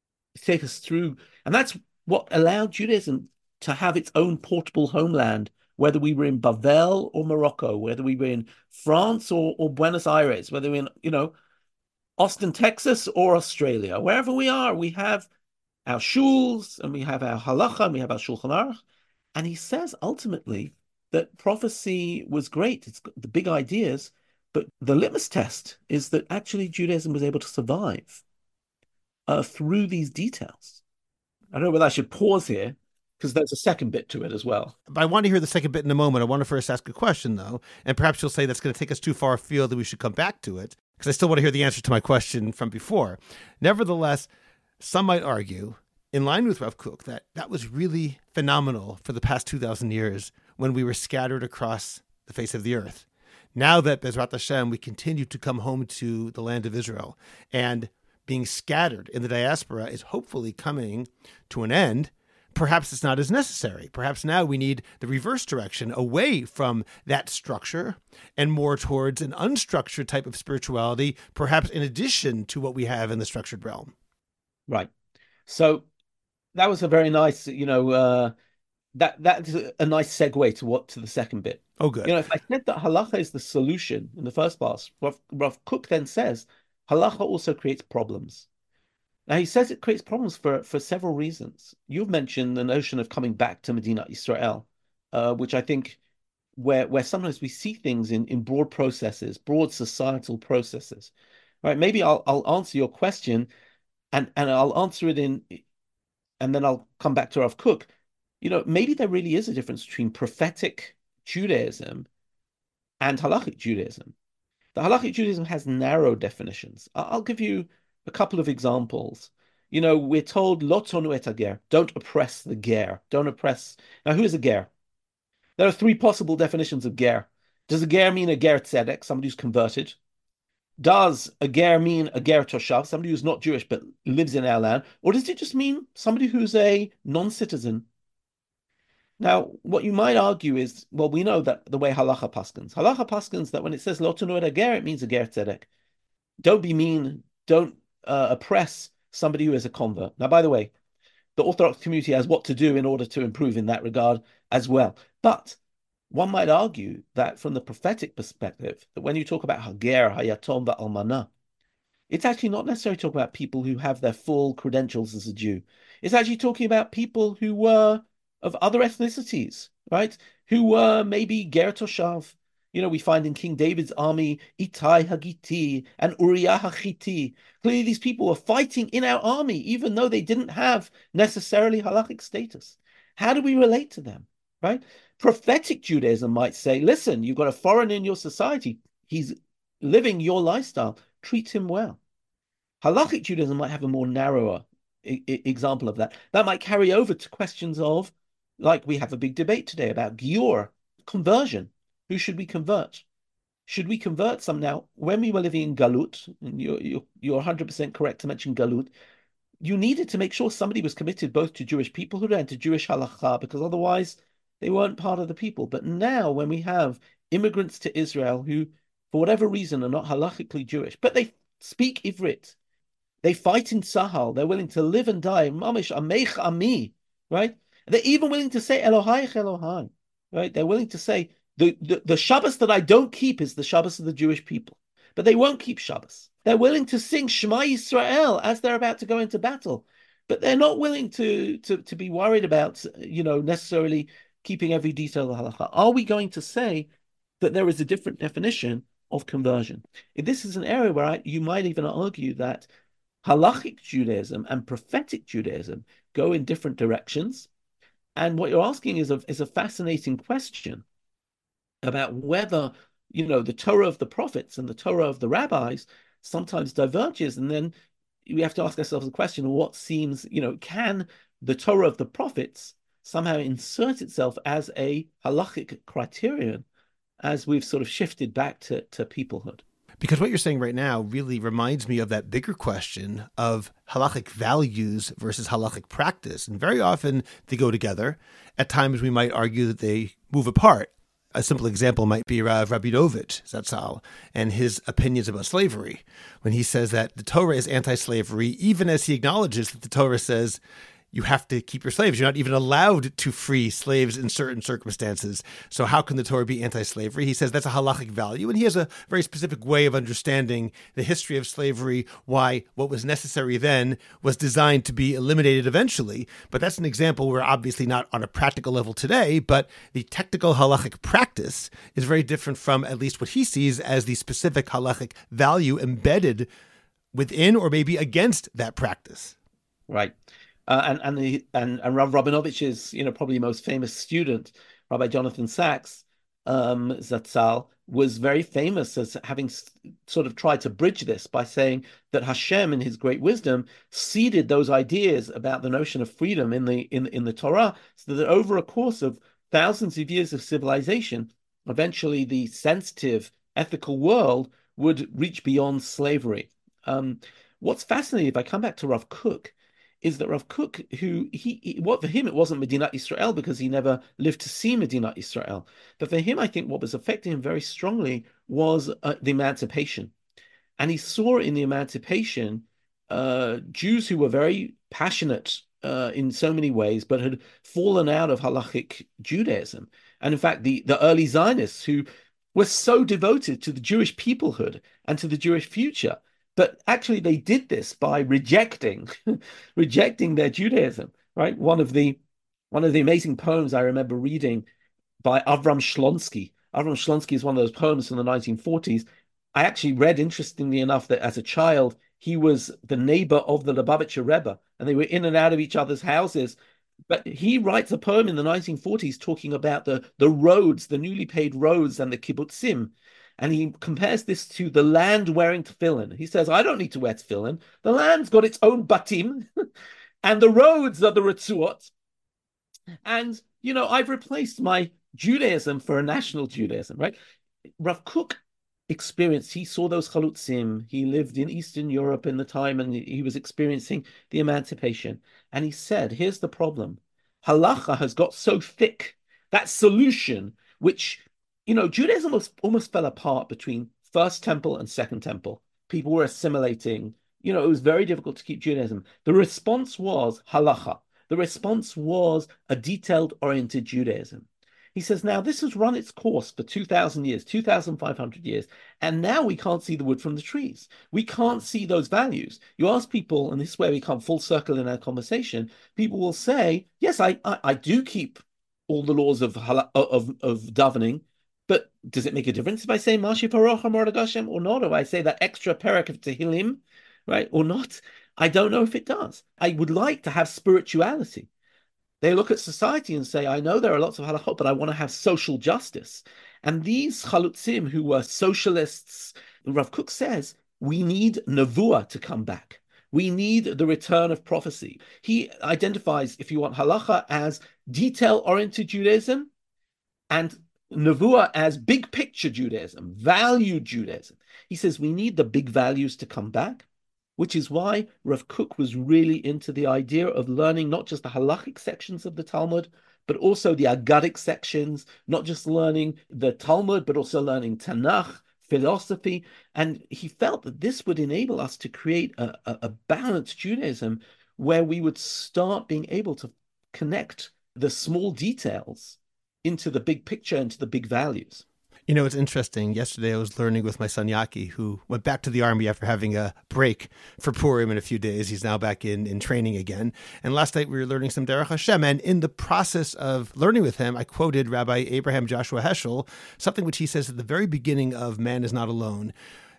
And that's what allowed Judaism to have its own portable homeland, whether we were in Bavel or Morocco, whether we were in France or Buenos Aires, whether we're in, Austin, Texas, or Australia. Wherever we are, we have our shuls, and we have our halacha, and we have our Shulchan Aruch. And he says, ultimately, that prophecy was great. It's got the big ideas, but the litmus test is that actually Judaism was able to survive through these details. I don't know whether I should pause here, because there's a second bit to it as well. But I want to hear the second bit in a moment. I want to first ask a question, though, and perhaps you'll say that's going to take us too far afield, that we should come back to it, because I still want to hear the answer to my question from before. Nevertheless, some might argue, in line with Rav Kook, that was really phenomenal for the past 2,000 years when we were scattered across the face of the earth. Now that, Bezrat Hashem, we continue to come home to the land of Israel, and being scattered in the diaspora is hopefully coming to an end, perhaps it's not as necessary. Perhaps now we need the reverse direction, away from that structure and more towards an unstructured type of spirituality, perhaps in addition to what we have in the structured realm. Right. So that was a very nice, that's a nice segue to the second bit. Oh, good. If I said that halacha is the solution in the first part, Rav Kook then says halacha also creates problems. Now he says it creates problems for several reasons. You've mentioned the notion of coming back to Medina Israel, which I think where sometimes we see things in broad processes, broad societal processes. Right? Maybe I'll answer your question, and I'll answer it and then I'll come back to Rav Kook. Maybe there really is a difference between prophetic Judaism and halachic Judaism. The halachic Judaism has narrow definitions. I'll give you a couple of examples. We're told lo tonu et hager, don't oppress the ger, don't oppress. Now, who is a ger? There are three possible definitions of ger. Does a ger mean a ger tzedek, somebody who's converted? Does a ger mean a ger toshav, somebody who's not Jewish but lives in our land? Or does it just mean somebody who's a non-citizen? Now, what you might argue is, well, we know that the way halacha paskins, that when it says lo tonu et hager, it means a ger tzedek. Don't be mean, don't oppress somebody who is a convert. Now, by the way, the Orthodox community has what to do in order to improve in that regard as well. But one might argue that from the prophetic perspective, that when you talk about hager, hayatom, va'almana, it's actually not necessarily talking about people who have their full credentials as a Jew. It's actually talking about people who were of other ethnicities, right? Who were maybe ger toshav. We find in King David's army, Ittai Hagiti and Uriah Hachiti. Clearly, these people were fighting in our army, even though they didn't have necessarily halachic status. How do we relate to them, right? Prophetic Judaism might say, listen, you've got a foreigner in your society. He's living your lifestyle. Treat him well. Halachic Judaism might have a more narrower example of that. That might carry over to questions of, like we have a big debate today about giur, conversion. Who should we convert? Should we convert some now? When we were living in Galut, and you're 100% correct to mention Galut, you needed to make sure somebody was committed both to Jewish peoplehood and to Jewish halacha, because otherwise they weren't part of the people. But now, when we have immigrants to Israel who, for whatever reason, are not halachically Jewish, but they speak Ivrit, they fight in Sahal, they're willing to live and die, mamish ameich ami, right? They're even willing to say Elohai Elohai, right? They're willing to say, the Shabbos that I don't keep is the Shabbos of the Jewish people. But they won't keep Shabbos. They're willing to sing Shema Yisrael as they're about to go into battle. But they're not willing to be worried about, necessarily keeping every detail of the halacha. Are we going to say that there is a different definition of conversion? This is an area where you might even argue that halachic Judaism and prophetic Judaism go in different directions. And what you're asking is a fascinating question about whether, the Torah of the prophets and the Torah of the rabbis sometimes diverges. And then we have to ask ourselves the question, what seems, can the Torah of the prophets somehow insert itself as a halachic criterion as we've sort of shifted back to peoplehood? Because what you're saying right now really reminds me of that bigger question of halachic values versus halachic practice. And very often they go together. At times we might argue that they move apart. A simple example might be Rav Rabinovich Zatzal and his opinions about slavery, when he says that the Torah is anti-slavery, even as he acknowledges that the Torah says you have to keep your slaves. You're not even allowed to free slaves in certain circumstances. So how can the Torah be anti-slavery? He says that's a halachic value. And he has a very specific way of understanding the history of slavery, why what was necessary then was designed to be eliminated eventually. But that's an example where obviously not on a practical level today, but the technical halachic practice is very different from at least what he sees as the specific halachic value embedded within or maybe against that practice. Right. And Rav Rabinovich's, probably most famous student, Rabbi Jonathan Sachs, Zatzal, was very famous as having sort of tried to bridge this by saying that Hashem, in his great wisdom, seeded those ideas about the notion of freedom in the Torah, so that over a course of thousands of years of civilization, eventually the sensitive, ethical world would reach beyond slavery. What's fascinating, if I come back to Rav Kook, is that Rav Kook, what for him it wasn't Medinat Israel because he never lived to see Medinat Israel, but for him, I think what was affecting him very strongly was the emancipation, and he saw in the emancipation Jews who were very passionate in so many ways, but had fallen out of halachic Judaism, and in fact, the early Zionists who were so devoted to the Jewish peoplehood and to the Jewish future. But actually, they did this by rejecting their Judaism. Right? One of the amazing poems I remember reading by Avram Shlonsky. Avram Shlonsky is one of those poems from the 1940s. I actually read, interestingly enough, that as a child he was the neighbor of the Lubavitcher Rebbe, and they were in and out of each other's houses. But he writes a poem in the 1940s talking about the roads, the newly paved roads and the kibbutzim. And he compares this to the land wearing tefillin. He says, I don't need to wear tefillin. The land's got its own batim, and the roads are the retzuot. And, I've replaced my Judaism for a national Judaism, right? Rav Kook he saw those chalutzim. He lived in Eastern Europe in the time, and he was experiencing the emancipation. And he said, here's the problem. Halacha has got so thick, that solution, which, Judaism almost fell apart between First Temple and Second Temple. People were assimilating. It was very difficult to keep Judaism. The response was halacha. The response was a detailed-oriented Judaism. He says, now this has run its course for 2,000 years, 2,500 years, and now we can't see the wood from the trees. We can't see those values. You ask people, and this is where we come full circle in our conversation, people will say, yes, I do keep all the laws of davening, but does it make a difference if I say Mashi Paroch Amor Hashem or not? Or I say that extra parak of Tehillim, right, or not? I don't know if it does. I would like to have spirituality. They look at society and say, I know there are lots of halachot, but I want to have social justice. And these chalutzim who were socialists, Rav Kook says, we need nevuah to come back. We need the return of prophecy. He identifies, if you want, halacha as detail-oriented Judaism and nevuah as big picture Judaism, value Judaism. He says we need the big values to come back, which is why Rav Kook was really into the idea of learning not just the halachic sections of the Talmud, but also the Aggadic sections, not just learning the Talmud, but also learning Tanakh, philosophy. And he felt that this would enable us to create a balanced Judaism where we would start being able to connect the small details into the big picture, into the big values. It's interesting. Yesterday I was learning with my son Yaki, who went back to the army after having a break for Purim in a few days. He's now back in training again. And last night we were learning some Derech Hashem. And in the process of learning with him, I quoted Rabbi Abraham Joshua Heschel, something which he says at the very beginning of Man is Not Alone.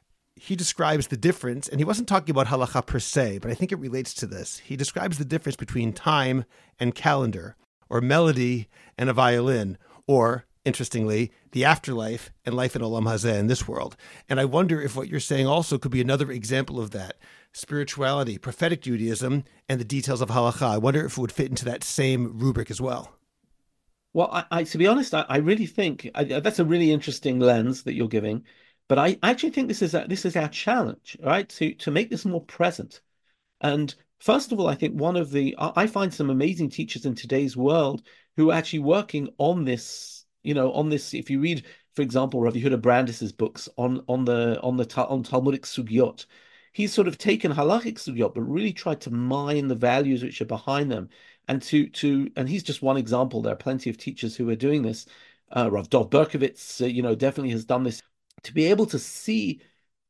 He describes the difference, and he wasn't talking about halacha per se, but I think it relates to this. He describes the difference between time and calendar, or melody and a violin, or interestingly, the afterlife and life in Olam Hazeh in this world. And I wonder if what you're saying also could be another example of that. Spirituality, prophetic Judaism, and the details of halakha. I wonder if it would fit into that same rubric as well. Well, I to be honest, I really think that's a really interesting lens that you're giving. But I actually think this is our challenge, right? To make this more present. And first of all, I think I find some amazing teachers in today's world who are actually working on this. If you read, for example, Rav Yehuda Brandis's books on Talmudic sugyot, he's sort of taken halachic sugyot, but really tried to mine the values which are behind them, and and he's just one example. There are plenty of teachers who are doing this. Rav Dov Berkovitz, definitely has done this to be able to see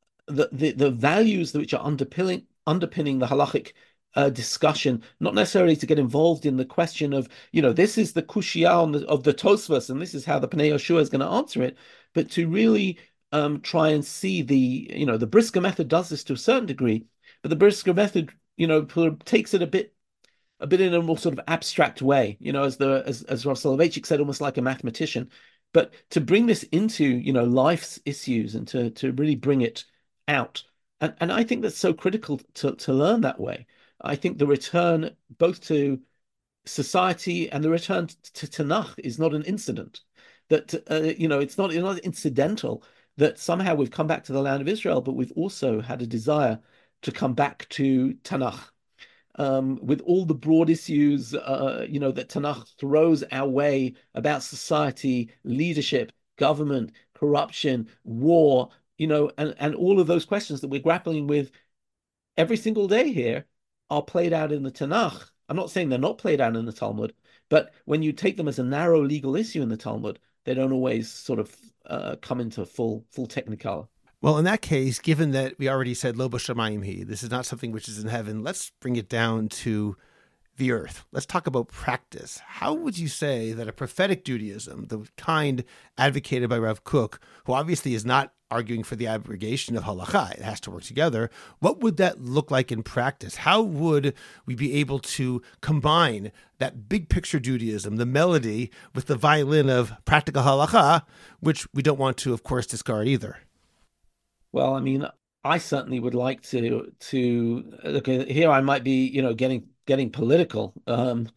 the values which are underpinning the halachic discussion, not necessarily to get involved in the question of, this is the kushia of the Tosfos, and this is how the Pnei Yoshua is going to answer it, but to really try and see the Brisker method does this to a certain degree, but the Brisker method, takes it a bit in a more sort of abstract way, as Rav Soloveitchik said, almost like a mathematician, but to bring this into, life's issues and to really bring it out. And I think that's so critical to learn that way. I think the return both to society and the return to Tanakh is not an incident. That it's not incidental that somehow we've come back to the land of Israel, but we've also had a desire to come back to Tanakh. with all the broad issues, that Tanakh throws our way about society, leadership, government, corruption, war, and all of those questions that we're grappling with every single day here are played out in the Tanakh. I'm not saying they're not played out in the Talmud, but when you take them as a narrow legal issue in the Talmud, they don't always sort of come into full technicolor. Well, in that case, given that we already said Lo b'shamayim hi, this is not something which is in heaven, let's bring it down to the earth. Let's talk about practice. How would you say that a prophetic Judaism, the kind advocated by Rav Kook, who obviously is not arguing for the abrogation of halakha, it has to work together, what would that look like in practice? How would we be able to combine that big picture Judaism, the melody, with the violin of practical halakha, which we don't want to, of course, discard either? Well, I mean, I certainly would like to look here. I might be, getting political. And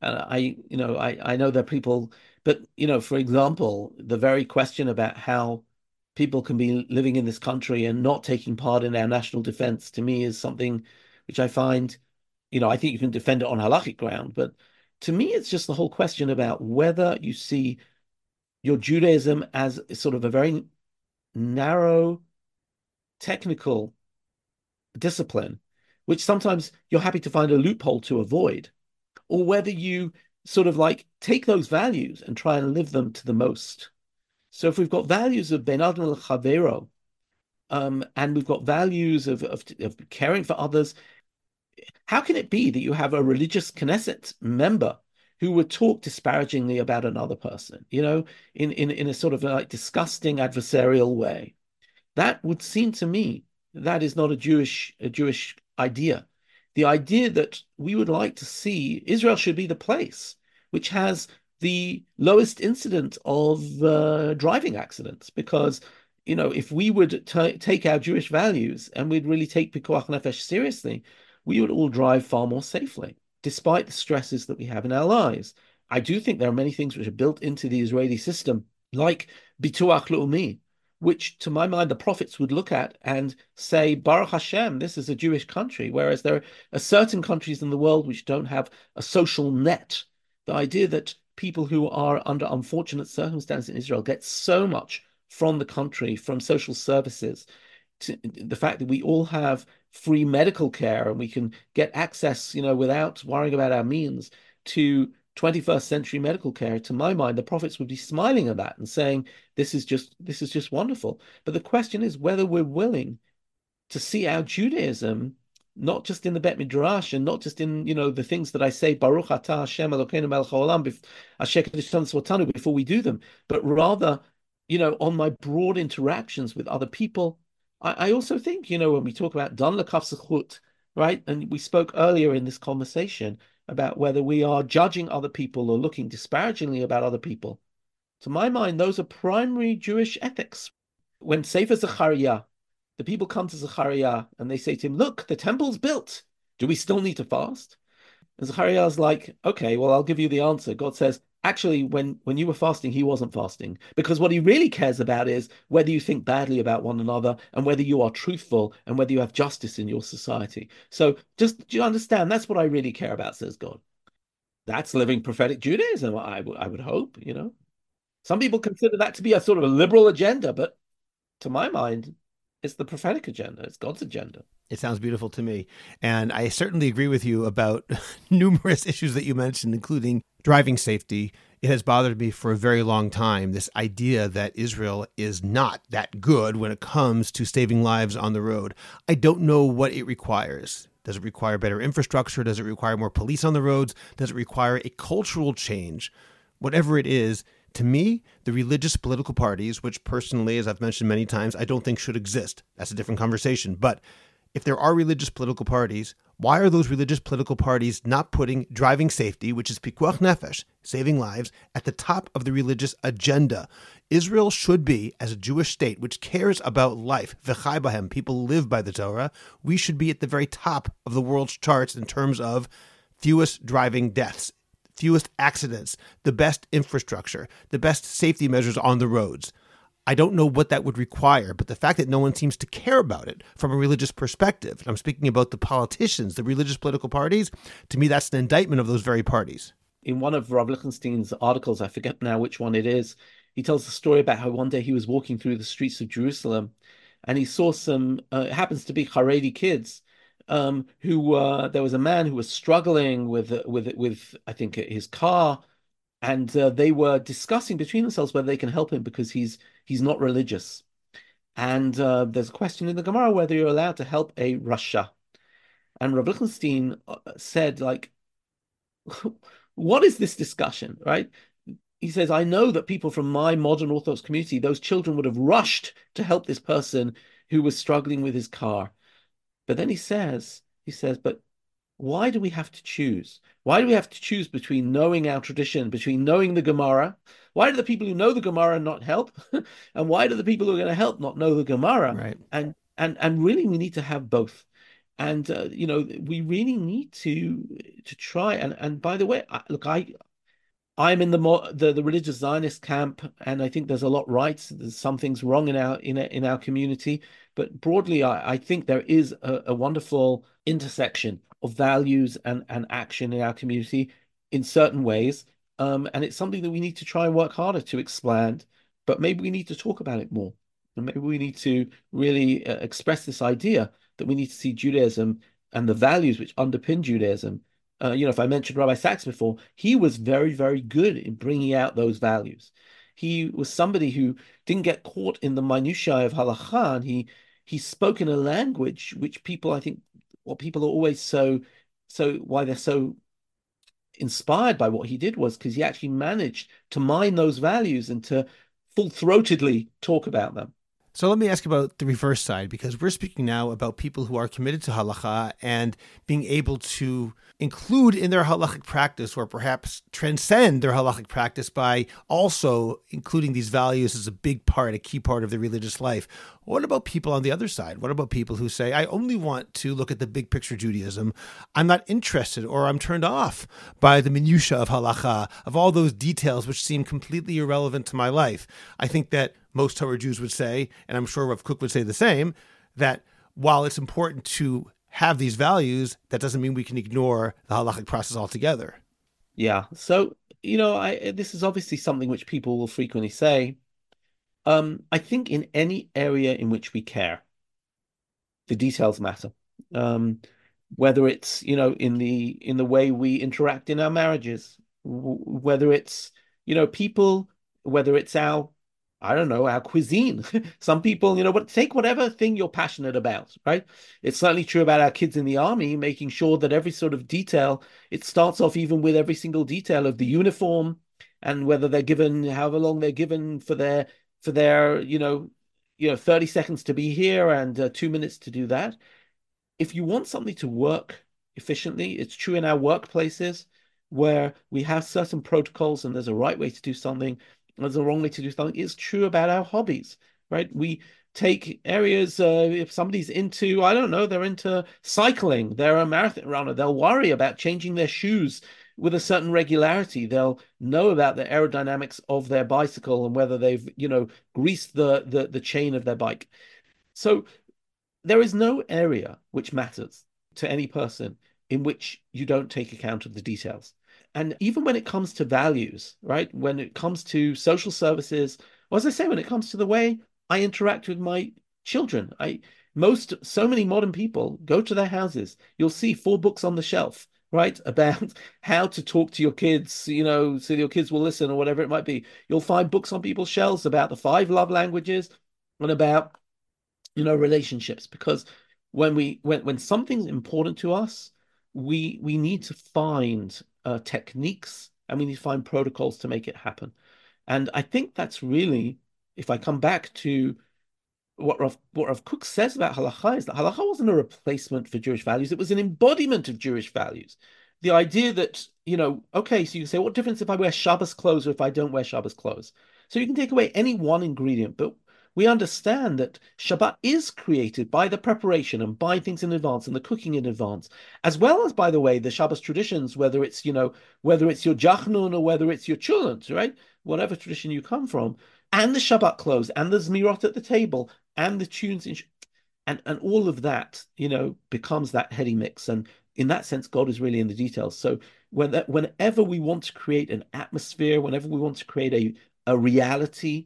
I know that people, but for example, the very question about how people can be living in this country and not taking part in our national defense, to me, is something which I find, I think you can defend it on halachic ground, but to me, it's just the whole question about whether you see your Judaism as sort of a very narrow technical discipline, which sometimes you're happy to find a loophole to avoid, or whether you sort of like take those values and try and live them to the most. So if we've got values of ben adam l'chavero, and we've got values of caring for others, how can it be that you have a religious Knesset member who would talk disparagingly about another person, in a sort of like disgusting adversarial way? That would seem to me that is not a Jewish idea. The idea that we would like to see Israel should be the place which has the lowest incident of driving accidents, because if we would take our Jewish values and we'd really take Pikuach Nefesh seriously, we would all drive far more safely, despite the stresses that we have in our lives. I do think there are many things which are built into the Israeli system, like Bituach Le'umi, which, to my mind, the prophets would look at and say, Baruch Hashem, this is a Jewish country, whereas there are certain countries in the world which don't have a social net. The idea that people who are under unfortunate circumstances in Israel get so much from the country, from social services, to the fact that we all have free medical care and we can get access, without worrying about our means, to 21st century medical care, to my mind, the prophets would be smiling at that and saying, this is just wonderful. But the question is whether we're willing to see our Judaism not just in the Bet Midrash and not just in, the things that I say, Baruch Atah Hashem Elokeinu melech haolam, Asher Kedishanu Tzvotanu, before we do them, but rather, on my broad interactions with other people. I also think, when we talk about Dan Lekaf Zechut, right? And we spoke earlier in this conversation about whether we are judging other people or looking disparagingly about other people. To my mind, those are primary Jewish ethics. When Sefer Zechariah, the people come to Zechariah and they say to him, look, the temple's built. Do we still need to fast? And Zechariah is like, okay, well, I'll give you the answer. God says, actually, when you were fasting, he wasn't fasting. Because what he really cares about is whether you think badly about one another and whether you are truthful and whether you have justice in your society. So just, do you understand? That's what I really care about, says God. That's living prophetic Judaism, I would hope, Some people consider that to be a sort of a liberal agenda, but to my mind, it's the prophetic agenda. It's God's agenda. It sounds beautiful to me. And I certainly agree with you about numerous issues that you mentioned, including driving safety. It has bothered me for a very long time, this idea that Israel is not that good when it comes to saving lives on the road. I don't know what it requires. Does it require better infrastructure? Does it require more police on the roads? Does it require a cultural change? Whatever it is, to me, the religious political parties, which personally, as I've mentioned many times, I don't think should exist. That's a different conversation. But if there are religious political parties, why are those religious political parties not putting driving safety, which is pikuach nefesh, saving lives, at the top of the religious agenda? Israel should be, as a Jewish state which cares about life, v'chai bahem, people live by the Torah, we should be at the very top of the world's charts in terms of fewest driving deaths, fewest accidents, the best infrastructure, the best safety measures on the roads. I don't know what that would require, but the fact that no one seems to care about it from a religious perspective, and I'm speaking about the politicians, the religious political parties, to me, that's an indictment of those very parties. In one of Rav Lichtenstein's articles, I forget now which one it is, he tells the story about how one day he was walking through the streets of Jerusalem and he saw some, it happens to be Haredi kids, there was a man who was struggling with I think his car, and they were discussing between themselves whether they can help him because he's not religious. And there's a question in the Gemara whether you're allowed to help a Rasha. And Rav Lichtenstein said, like, what is this discussion, right? He says, I know that people from my modern Orthodox community, those children would have rushed to help this person who was struggling with his car. But then he says, but why do we have to choose? Why do we have to choose between knowing our tradition, between knowing the Gemara? Why do the people who know the Gemara not help? And why do the people who are going to help not know the Gemara? Right. And really, we need to have both. And we really need to try. And by the way, I'm in the religious Zionist camp, and I think there's a lot right. There's some things wrong in our community, but broadly, I think there is a wonderful intersection of values and action in our community in certain ways, and it's something that we need to try and work harder to expand. But maybe we need to talk about it more, and maybe we need to really express this idea that we need to see Judaism and the values which underpin Judaism. If I mentioned Rabbi Sachs before, he was very, very good in bringing out those values. He was somebody who didn't get caught in the minutiae of halakha, and he spoke in a language which I think, what people are always why they're so inspired by what he did was because he actually managed to mine those values and to full-throatedly talk about them. So let me ask about the reverse side, because we're speaking now about people who are committed to halakha and being able to include in their halachic practice, or perhaps transcend their halachic practice by also including these values as a big part, a key part of their religious life. What about people on the other side? What about people who say, I only want to look at the big picture Judaism. I'm not interested, or I'm turned off by the minutiae of halakha, of all those details which seem completely irrelevant to my life. I think that most Torah Jews would say, and I'm sure Rav Kook would say the same, that while it's important to have these values, that doesn't mean we can ignore the halachic process altogether. Yeah. So, this is obviously something which people will frequently say. I think in any area in which we care, the details matter. Whether it's, in the way we interact in our marriages, whether it's, people, whether it's our cuisine. Some people, take whatever thing you're passionate about, right? It's certainly true about our kids in the army, making sure that every sort of detail, it starts off even with every single detail of the uniform and whether they're given, however long they're given for their 30 seconds to be here and 2 minutes to do that. If you want something to work efficiently, it's true in our workplaces where we have certain protocols and there's a right way to do something. There's a wrong way to do something. It's true about our hobbies, right? We take areas, if somebody's into, I don't know, they're into cycling, they're a marathon runner, they'll worry about changing their shoes with a certain regularity. They'll know about the aerodynamics of their bicycle and whether they've, greased the chain of their bike. So there is no area which matters to any person in which you don't take account of the details. And even when it comes to values, right? When it comes to social services, or as I say, when it comes to the way I interact with my children, so many modern people go to their houses. You'll see 4 books on the shelf, right? About how to talk to your kids, so your kids will listen or whatever it might be. You'll find books on people's shelves about the 5 love languages and about, relationships, because when something's important to us, we need to find techniques and we need to find protocols to make it happen. And I think that's really, if I come back to what Rav Kook says about halakha, is that halakha wasn't a replacement for Jewish values. It was an embodiment of Jewish values. The idea that, okay, so you can say, what difference if I wear Shabbos clothes or if I don't wear Shabbos clothes? So you can take away any one ingredient, but we understand that Shabbat is created by the preparation and by things in advance and the cooking in advance, as well as, by the way, the Shabbos traditions, whether it's your Jachnun or whether it's your Cholent, right? Whatever tradition you come from, and the Shabbat clothes, and the Zmirot at the table, and the tunes, and all of that, becomes that heady mix. And in that sense, God is really in the details. So whenever we want to create an atmosphere, whenever we want to create a reality,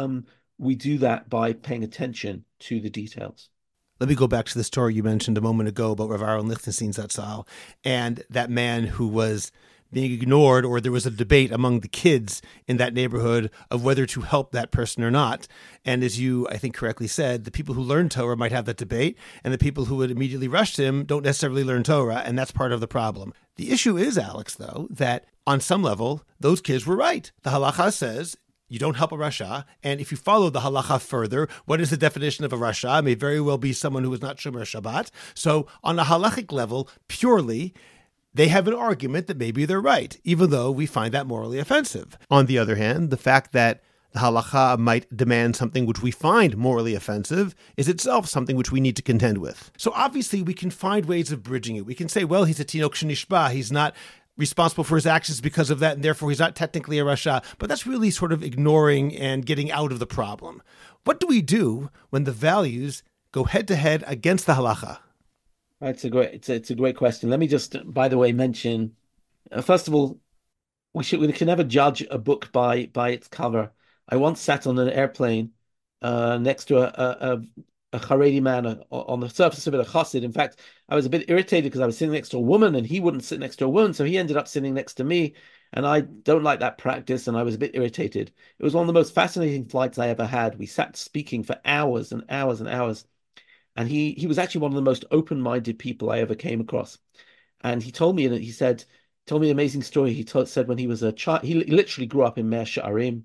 we do that by paying attention to the details. Let me go back to the story you mentioned a moment ago about Rav Aaron Lichtenstein Zatzal and that man who was being ignored, or there was a debate among the kids in that neighborhood of whether to help that person or not. And as you, I think, correctly said, the people who learn Torah might have that debate, and the people who would immediately rush to him don't necessarily learn Torah, and that's part of the problem. The issue is, Alex, though, that on some level, those kids were right. The halacha says you don't help a rasha, and if you follow the halacha further, what is the definition of a rasha? It may very well be someone who is not shomer Shabbat. So on a halachic level, purely, they have an argument that maybe they're right, even though we find that morally offensive. On the other hand, the fact that the halacha might demand something which we find morally offensive is itself something which we need to contend with. So obviously we can find ways of bridging it. We can say, well, he's a tinok shenishba, he's not responsible for his actions because of that, and therefore he's not technically a rasha. But that's really sort of ignoring and getting out of the problem. What do we do when the values go head-to-head against the halacha? It's a great question. Let me just, by the way, mention first of all, we can never judge a book by its cover. I once sat on an airplane next to a Haredi man on the surface of it, a chassid. In fact, I was a bit irritated because I was sitting next to a woman and he wouldn't sit next to a woman, so he ended up sitting next to me. And I don't like that practice, and I was a bit irritated. It was one of the most fascinating flights I ever had. We sat speaking for hours and hours and hours. And he was actually one of the most open-minded people I ever came across. And he told me, and told me an amazing story. Said when he was a child, he literally grew up in Mea She'arim.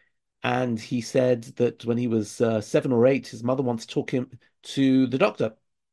And he said that when he was 7 or 8, his mother once took him to the doctor.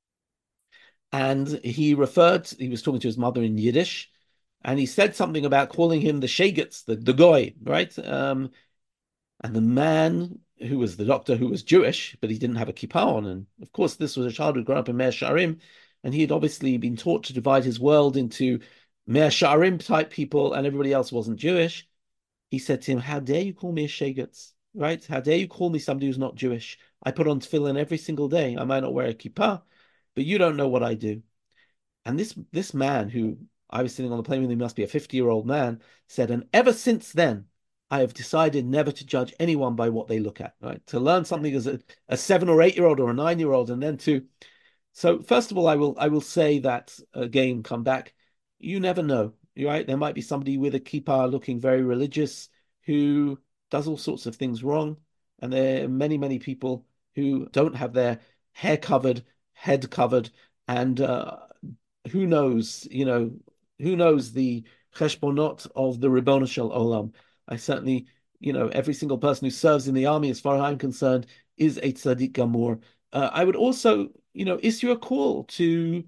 And he was talking to his mother in Yiddish, and he said something about calling him the Shegetz, the goy, right? And the man who was the doctor, who was Jewish, but he didn't have a kippah on. And of course, this was a child who grew up in Mea She'arim, and he had obviously been taught to divide his world into Mea She'arim type people, and everybody else wasn't Jewish. He said to him, how dare you call me a Shegetz, right? How dare you call me somebody who's not Jewish? I put on tefillin every single day. I might not wear a kippah, but you don't know what I do. And this man, who I was sitting on the plane with, he must be a 50-year-old man, said, and ever since then, I have decided never to judge anyone by what they look at, right? To learn something as a 7 or 8-year-old or a 9-year-old, and then so first of all, I will say that again, come back. You never know, right? There might be somebody with a kippah looking very religious who does all sorts of things wrong, and there are many, many people who don't have their hair covered, head covered, and who knows, who knows the cheshbonot of the Ribbono Shel Olam. I certainly, every single person who serves in the army, as far as I'm concerned, is a tzaddik gamur. I would also, issue a call to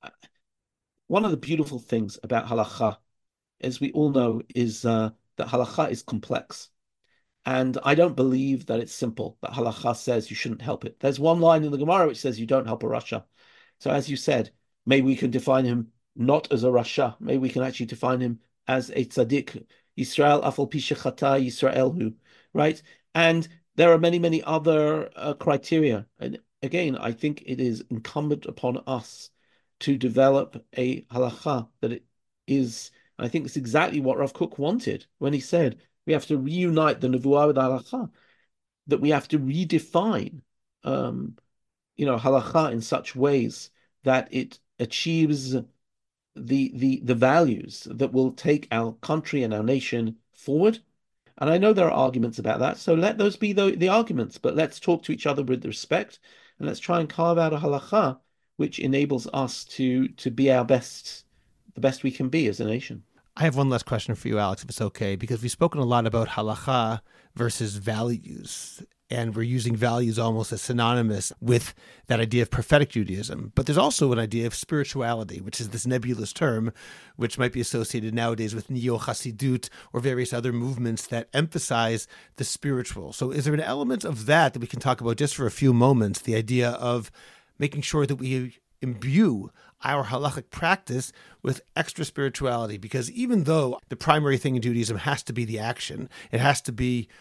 one of the beautiful things about halacha, as we all know, is that halacha is complex. And I don't believe that it's simple, that halacha says you shouldn't help it. There's one line in the Gemara which says you don't help a rasha. So as you said, maybe we can define him not as a rasha. Maybe we can actually define him as a tzaddik. Yisrael afal pi shechata Yisraelhu, right? And there are many, many other criteria. And again, I think it is incumbent upon us to develop a halacha that it is. I think it's exactly what Rav Kook wanted when he said we have to reunite the nevuah with halacha, that we have to redefine, halacha in such ways that it achieves the values that will take our country and our nation forward. And I know there are arguments about that, so let those be the arguments, but let's talk to each other with respect, and let's try and carve out a halacha which enables us to be the best we can be as a nation. I have one last question for you, Alex, if it's okay, because we've spoken a lot about halacha versus values, and we're using values almost as synonymous with that idea of prophetic Judaism. But there's also an idea of spirituality, which is this nebulous term, which might be associated nowadays with Neo-Hasidut or various other movements that emphasize the spiritual. So is there an element of that we can talk about just for a few moments, the idea of making sure that we imbue our halachic practice with extra spirituality? Because even though the primary thing in Judaism has to be the action, it has to be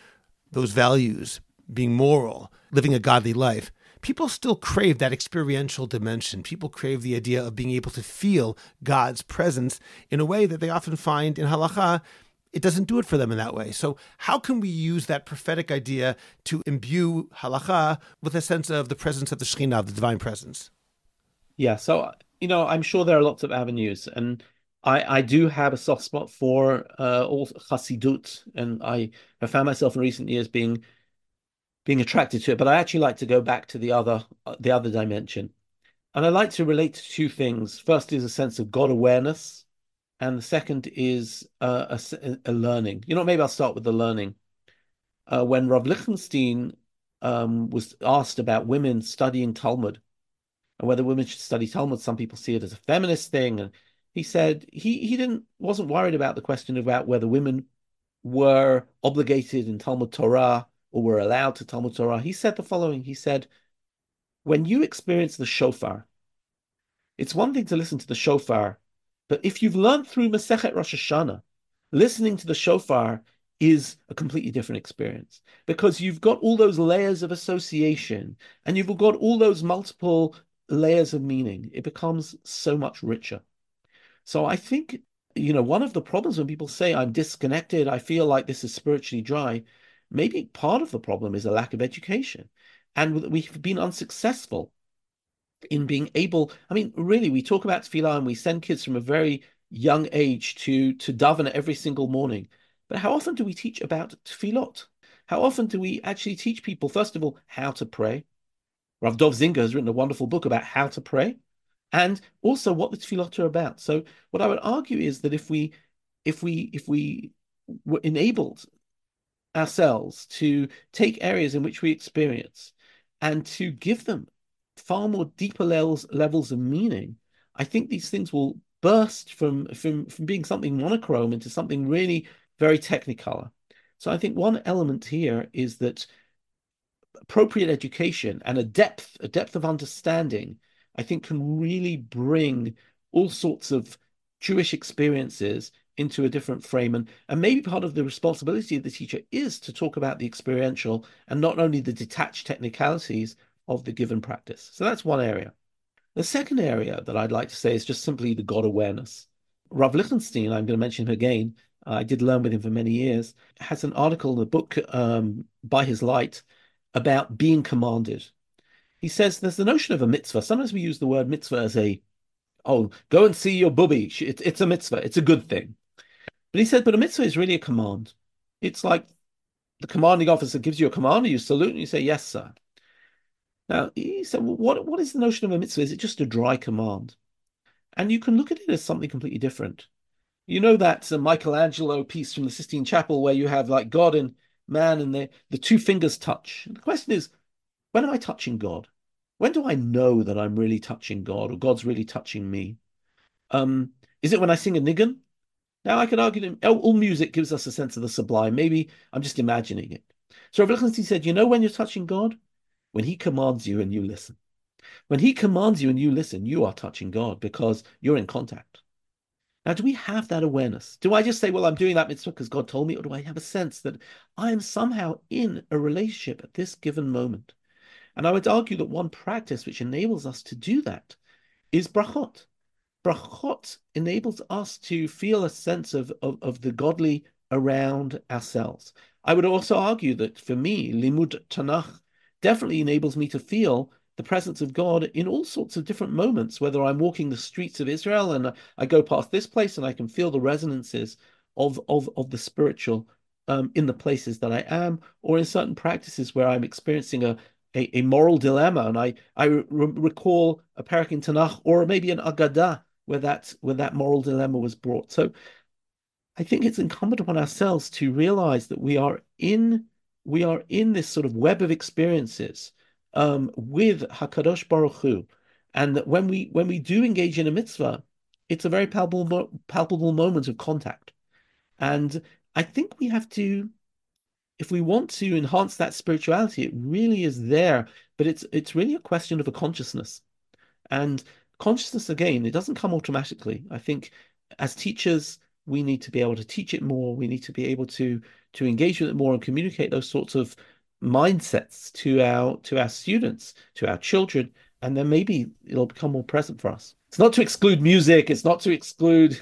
those values, being moral, living a godly life, people still crave that experiential dimension. People crave the idea of being able to feel God's presence in a way that they often find in halacha it doesn't do it for them in that way. So how can we use that prophetic idea to imbue halacha with a sense of the presence of the Shekhinah, the divine presence? Yeah, so I'm sure there are lots of avenues, and I do have a soft spot for all Chassidut, and I have found myself in recent years being attracted to it. But I actually like to go back to the other dimension, and I like to relate to two things. First is a sense of God awareness, and the second is a learning. Maybe I'll start with the learning. When Rav Lichtenstein was asked about women studying Talmud and whether women should study Talmud, some people see it as a feminist thing, and he said he wasn't worried about the question about whether women were obligated in Talmud Torah or were allowed to Talmud Torah. He said the following. He said, when you experience the shofar, it's one thing to listen to the shofar, but if you've learned through Masechet Rosh Hashanah, listening to the shofar is a completely different experience because you've got all those layers of association and you've got all those multiple layers of meaning. It becomes so much richer. So I think, one of the problems when people say I'm disconnected, I feel like this is spiritually dry, maybe part of the problem is a lack of education. And we've been unsuccessful in being able, really, we talk about tefillah and we send kids from a very young age to daven every single morning. But how often do we teach about tefillot? How often do we actually teach people, first of all, how to pray? Rav Dov Zinger has written a wonderful book about how to pray and also what the tefillot are about. So what I would argue is that if we were enabled ourselves to take areas in which we experience and to give them far more deeper levels of meaning, I think these things will burst from being something monochrome into something really very technicolor. So I think one element here is that appropriate education and a depth of understanding, I think, can really bring all sorts of Jewish experiences into a different frame. And maybe part of the responsibility of the teacher is to talk about the experiential and not only the detached technicalities of the given practice. So that's one area. The second area that I'd like to say is just simply the God awareness. Rav Lichtenstein, I'm going to mention him again, I did learn with him for many years, has an article in the book By His Light about being commanded. He says there's the notion of a mitzvah. Sometimes we use the word mitzvah as go and see your bubby. It's a mitzvah. It's a good thing. But he said, but a mitzvah is really a command. It's like the commanding officer gives you a command, and you salute and you say, yes, sir. Now, he said, well, what is the notion of a mitzvah? Is it just a dry command? And you can look at it as something completely different. You know that Michelangelo piece from the Sistine Chapel where you have like God and man and the two fingers touch. And the question is, when am I touching God? When do I know that I'm really touching God or God's really touching me? Is it when I sing a niggun? Now I could argue that all music gives us a sense of the sublime. Maybe I'm just imagining it. So Rav Lichtenstein said, you know when you're touching God? When he commands you and you listen. When he commands you and you listen, you are touching God because you're in contact. Now, do we have that awareness? Do I just say, well, I'm doing that mitzvah because God told me, or do I have a sense that I am somehow in a relationship at this given moment? And I would argue that one practice which enables us to do that is brachot. Brachot enables us to feel a sense of the godly around ourselves. I would also argue that for me, limud Tanakh definitely enables me to feel the presence of God in all sorts of different moments, whether I'm walking the streets of Israel and I go past this place and I can feel the resonances of the spiritual in the places that I am, or in certain practices where I'm experiencing a moral dilemma, and I recall a parak in Tanakh or maybe an Agadah where that moral dilemma was brought. So I think it's incumbent upon ourselves to realize that we are in this sort of web of experiences with Hakadosh Baruch Hu, and that when we do engage in a mitzvah, it's a very palpable moment of contact. And I think we have to, if we want to enhance that spirituality, it really is there, but it's really a question of a consciousness. And consciousness, again, it doesn't come automatically. I think as teachers, we need to be able to teach it more. We need to be able to engage with it more and communicate those sorts of mindsets to our students, to our children, and then maybe it'll become more present for us. It's not to exclude music. It's not to exclude,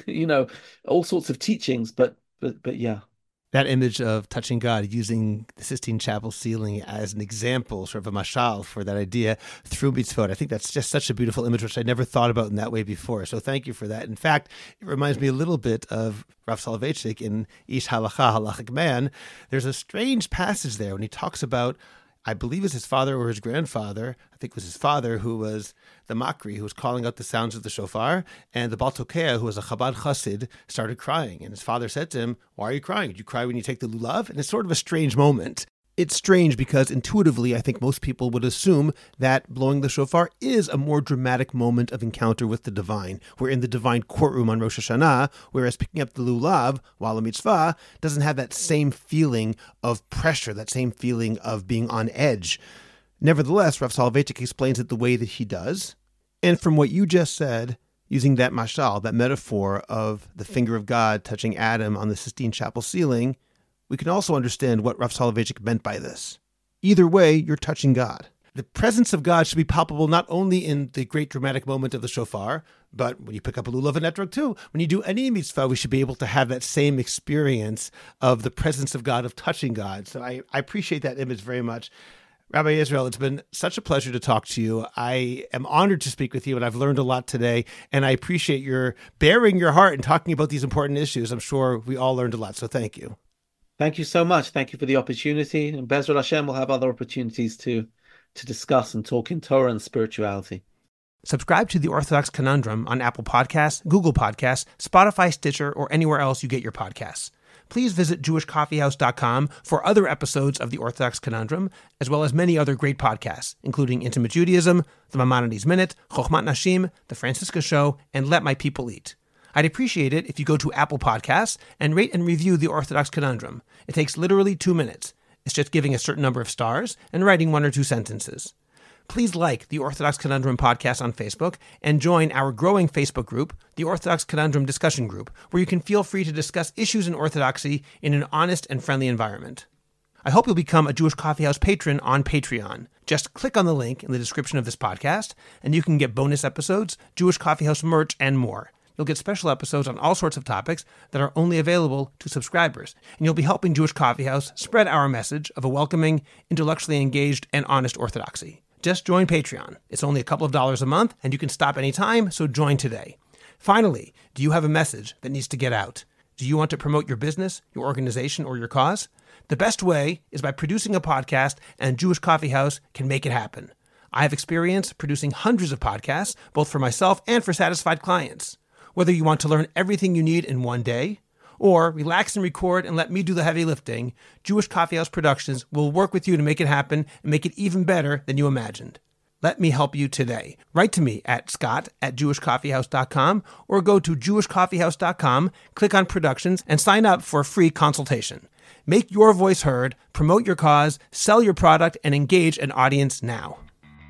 all sorts of teachings, but yeah. That image of touching God, using the Sistine Chapel ceiling as an example, sort of a mashal for that idea through mitzvot. I think that's just such a beautiful image, which I never thought about in that way before. So thank you for that. In fact, it reminds me a little bit of Rav Soloveitchik in Ish Halacha, Halachic Man. There's a strange passage there when he talks about, I believe it was his father or his grandfather, I think it was his father, who was the Makri, who was calling out the sounds of the shofar, and the Baal Tokea, who was a Chabad Chassid, started crying. And his father said to him, "Why are you crying? Do you cry when you take the lulav?" And it's sort of a strange moment. It's strange because intuitively, I think most people would assume that blowing the shofar is a more dramatic moment of encounter with the divine. We're in the divine courtroom on Rosh Hashanah, whereas picking up the lulav while a mitzvah doesn't have that same feeling of pressure, that same feeling of being on edge. Nevertheless, Rav Soloveitchik explains it the way that he does. And from what you just said, using that mashal, that metaphor of the finger of God touching Adam on the Sistine Chapel ceiling, we can also understand what Rav Soloveitchik meant by this. Either way, you're touching God. The presence of God should be palpable not only in the great dramatic moment of the shofar, but when you pick up a lulav and etrog too. When you do any mitzvah, we should be able to have that same experience of the presence of God, of touching God. So I appreciate that image very much. Rabbi Israel, it's been such a pleasure to talk to you. I am honored to speak with you, and I've learned a lot today, and I appreciate your baring your heart and talking about these important issues. I'm sure we all learned a lot, so thank you. Thank you so much. Thank you for the opportunity. And Bezrat Hashem will have other opportunities to discuss and talk in Torah and spirituality. Subscribe to The Orthodox Conundrum on Apple Podcasts, Google Podcasts, Spotify, Stitcher, or anywhere else you get your podcasts. Please visit jewishcoffeehouse.com for other episodes of The Orthodox Conundrum, as well as many other great podcasts, including Intimate Judaism, The Maimonides Minute, Chochmat Nashim, The Francisca Show, and Let My People Eat. I'd appreciate it if you go to Apple Podcasts and rate and review The Orthodox Conundrum. It takes literally 2 minutes. It's just giving a certain number of stars and writing 1 or 2 sentences. Please like the Orthodox Conundrum podcast on Facebook and join our growing Facebook group, the Orthodox Conundrum Discussion Group, where you can feel free to discuss issues in Orthodoxy in an honest and friendly environment. I hope you'll become a Jewish Coffee House patron on Patreon. Just click on the link in the description of this podcast, and you can get bonus episodes, Jewish Coffee House merch, and more. You'll get special episodes on all sorts of topics that are only available to subscribers, and you'll be helping Jewish Coffee House spread our message of a welcoming, intellectually engaged, and honest orthodoxy. Just join Patreon. It's only a couple of dollars a month, and you can stop anytime, so join today. Finally, do you have a message that needs to get out? Do you want to promote your business, your organization, or your cause? The best way is by producing a podcast, and Jewish Coffee House can make it happen. I have experience producing hundreds of podcasts, both for myself and for satisfied clients. Whether you want to learn everything you need in one day, or relax and record and let me do the heavy lifting, Jewish Coffee House Productions will work with you to make it happen and make it even better than you imagined. Let me help you today. Write to me at scott@jewishcoffeehouse.com or go to jewishcoffeehouse.com, click on Productions, and sign up for a free consultation. Make your voice heard, promote your cause, sell your product, and engage an audience now.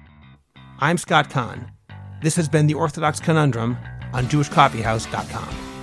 I'm Scott Kahn. This has been The Orthodox Conundrum on jewishcoffeehouse.com.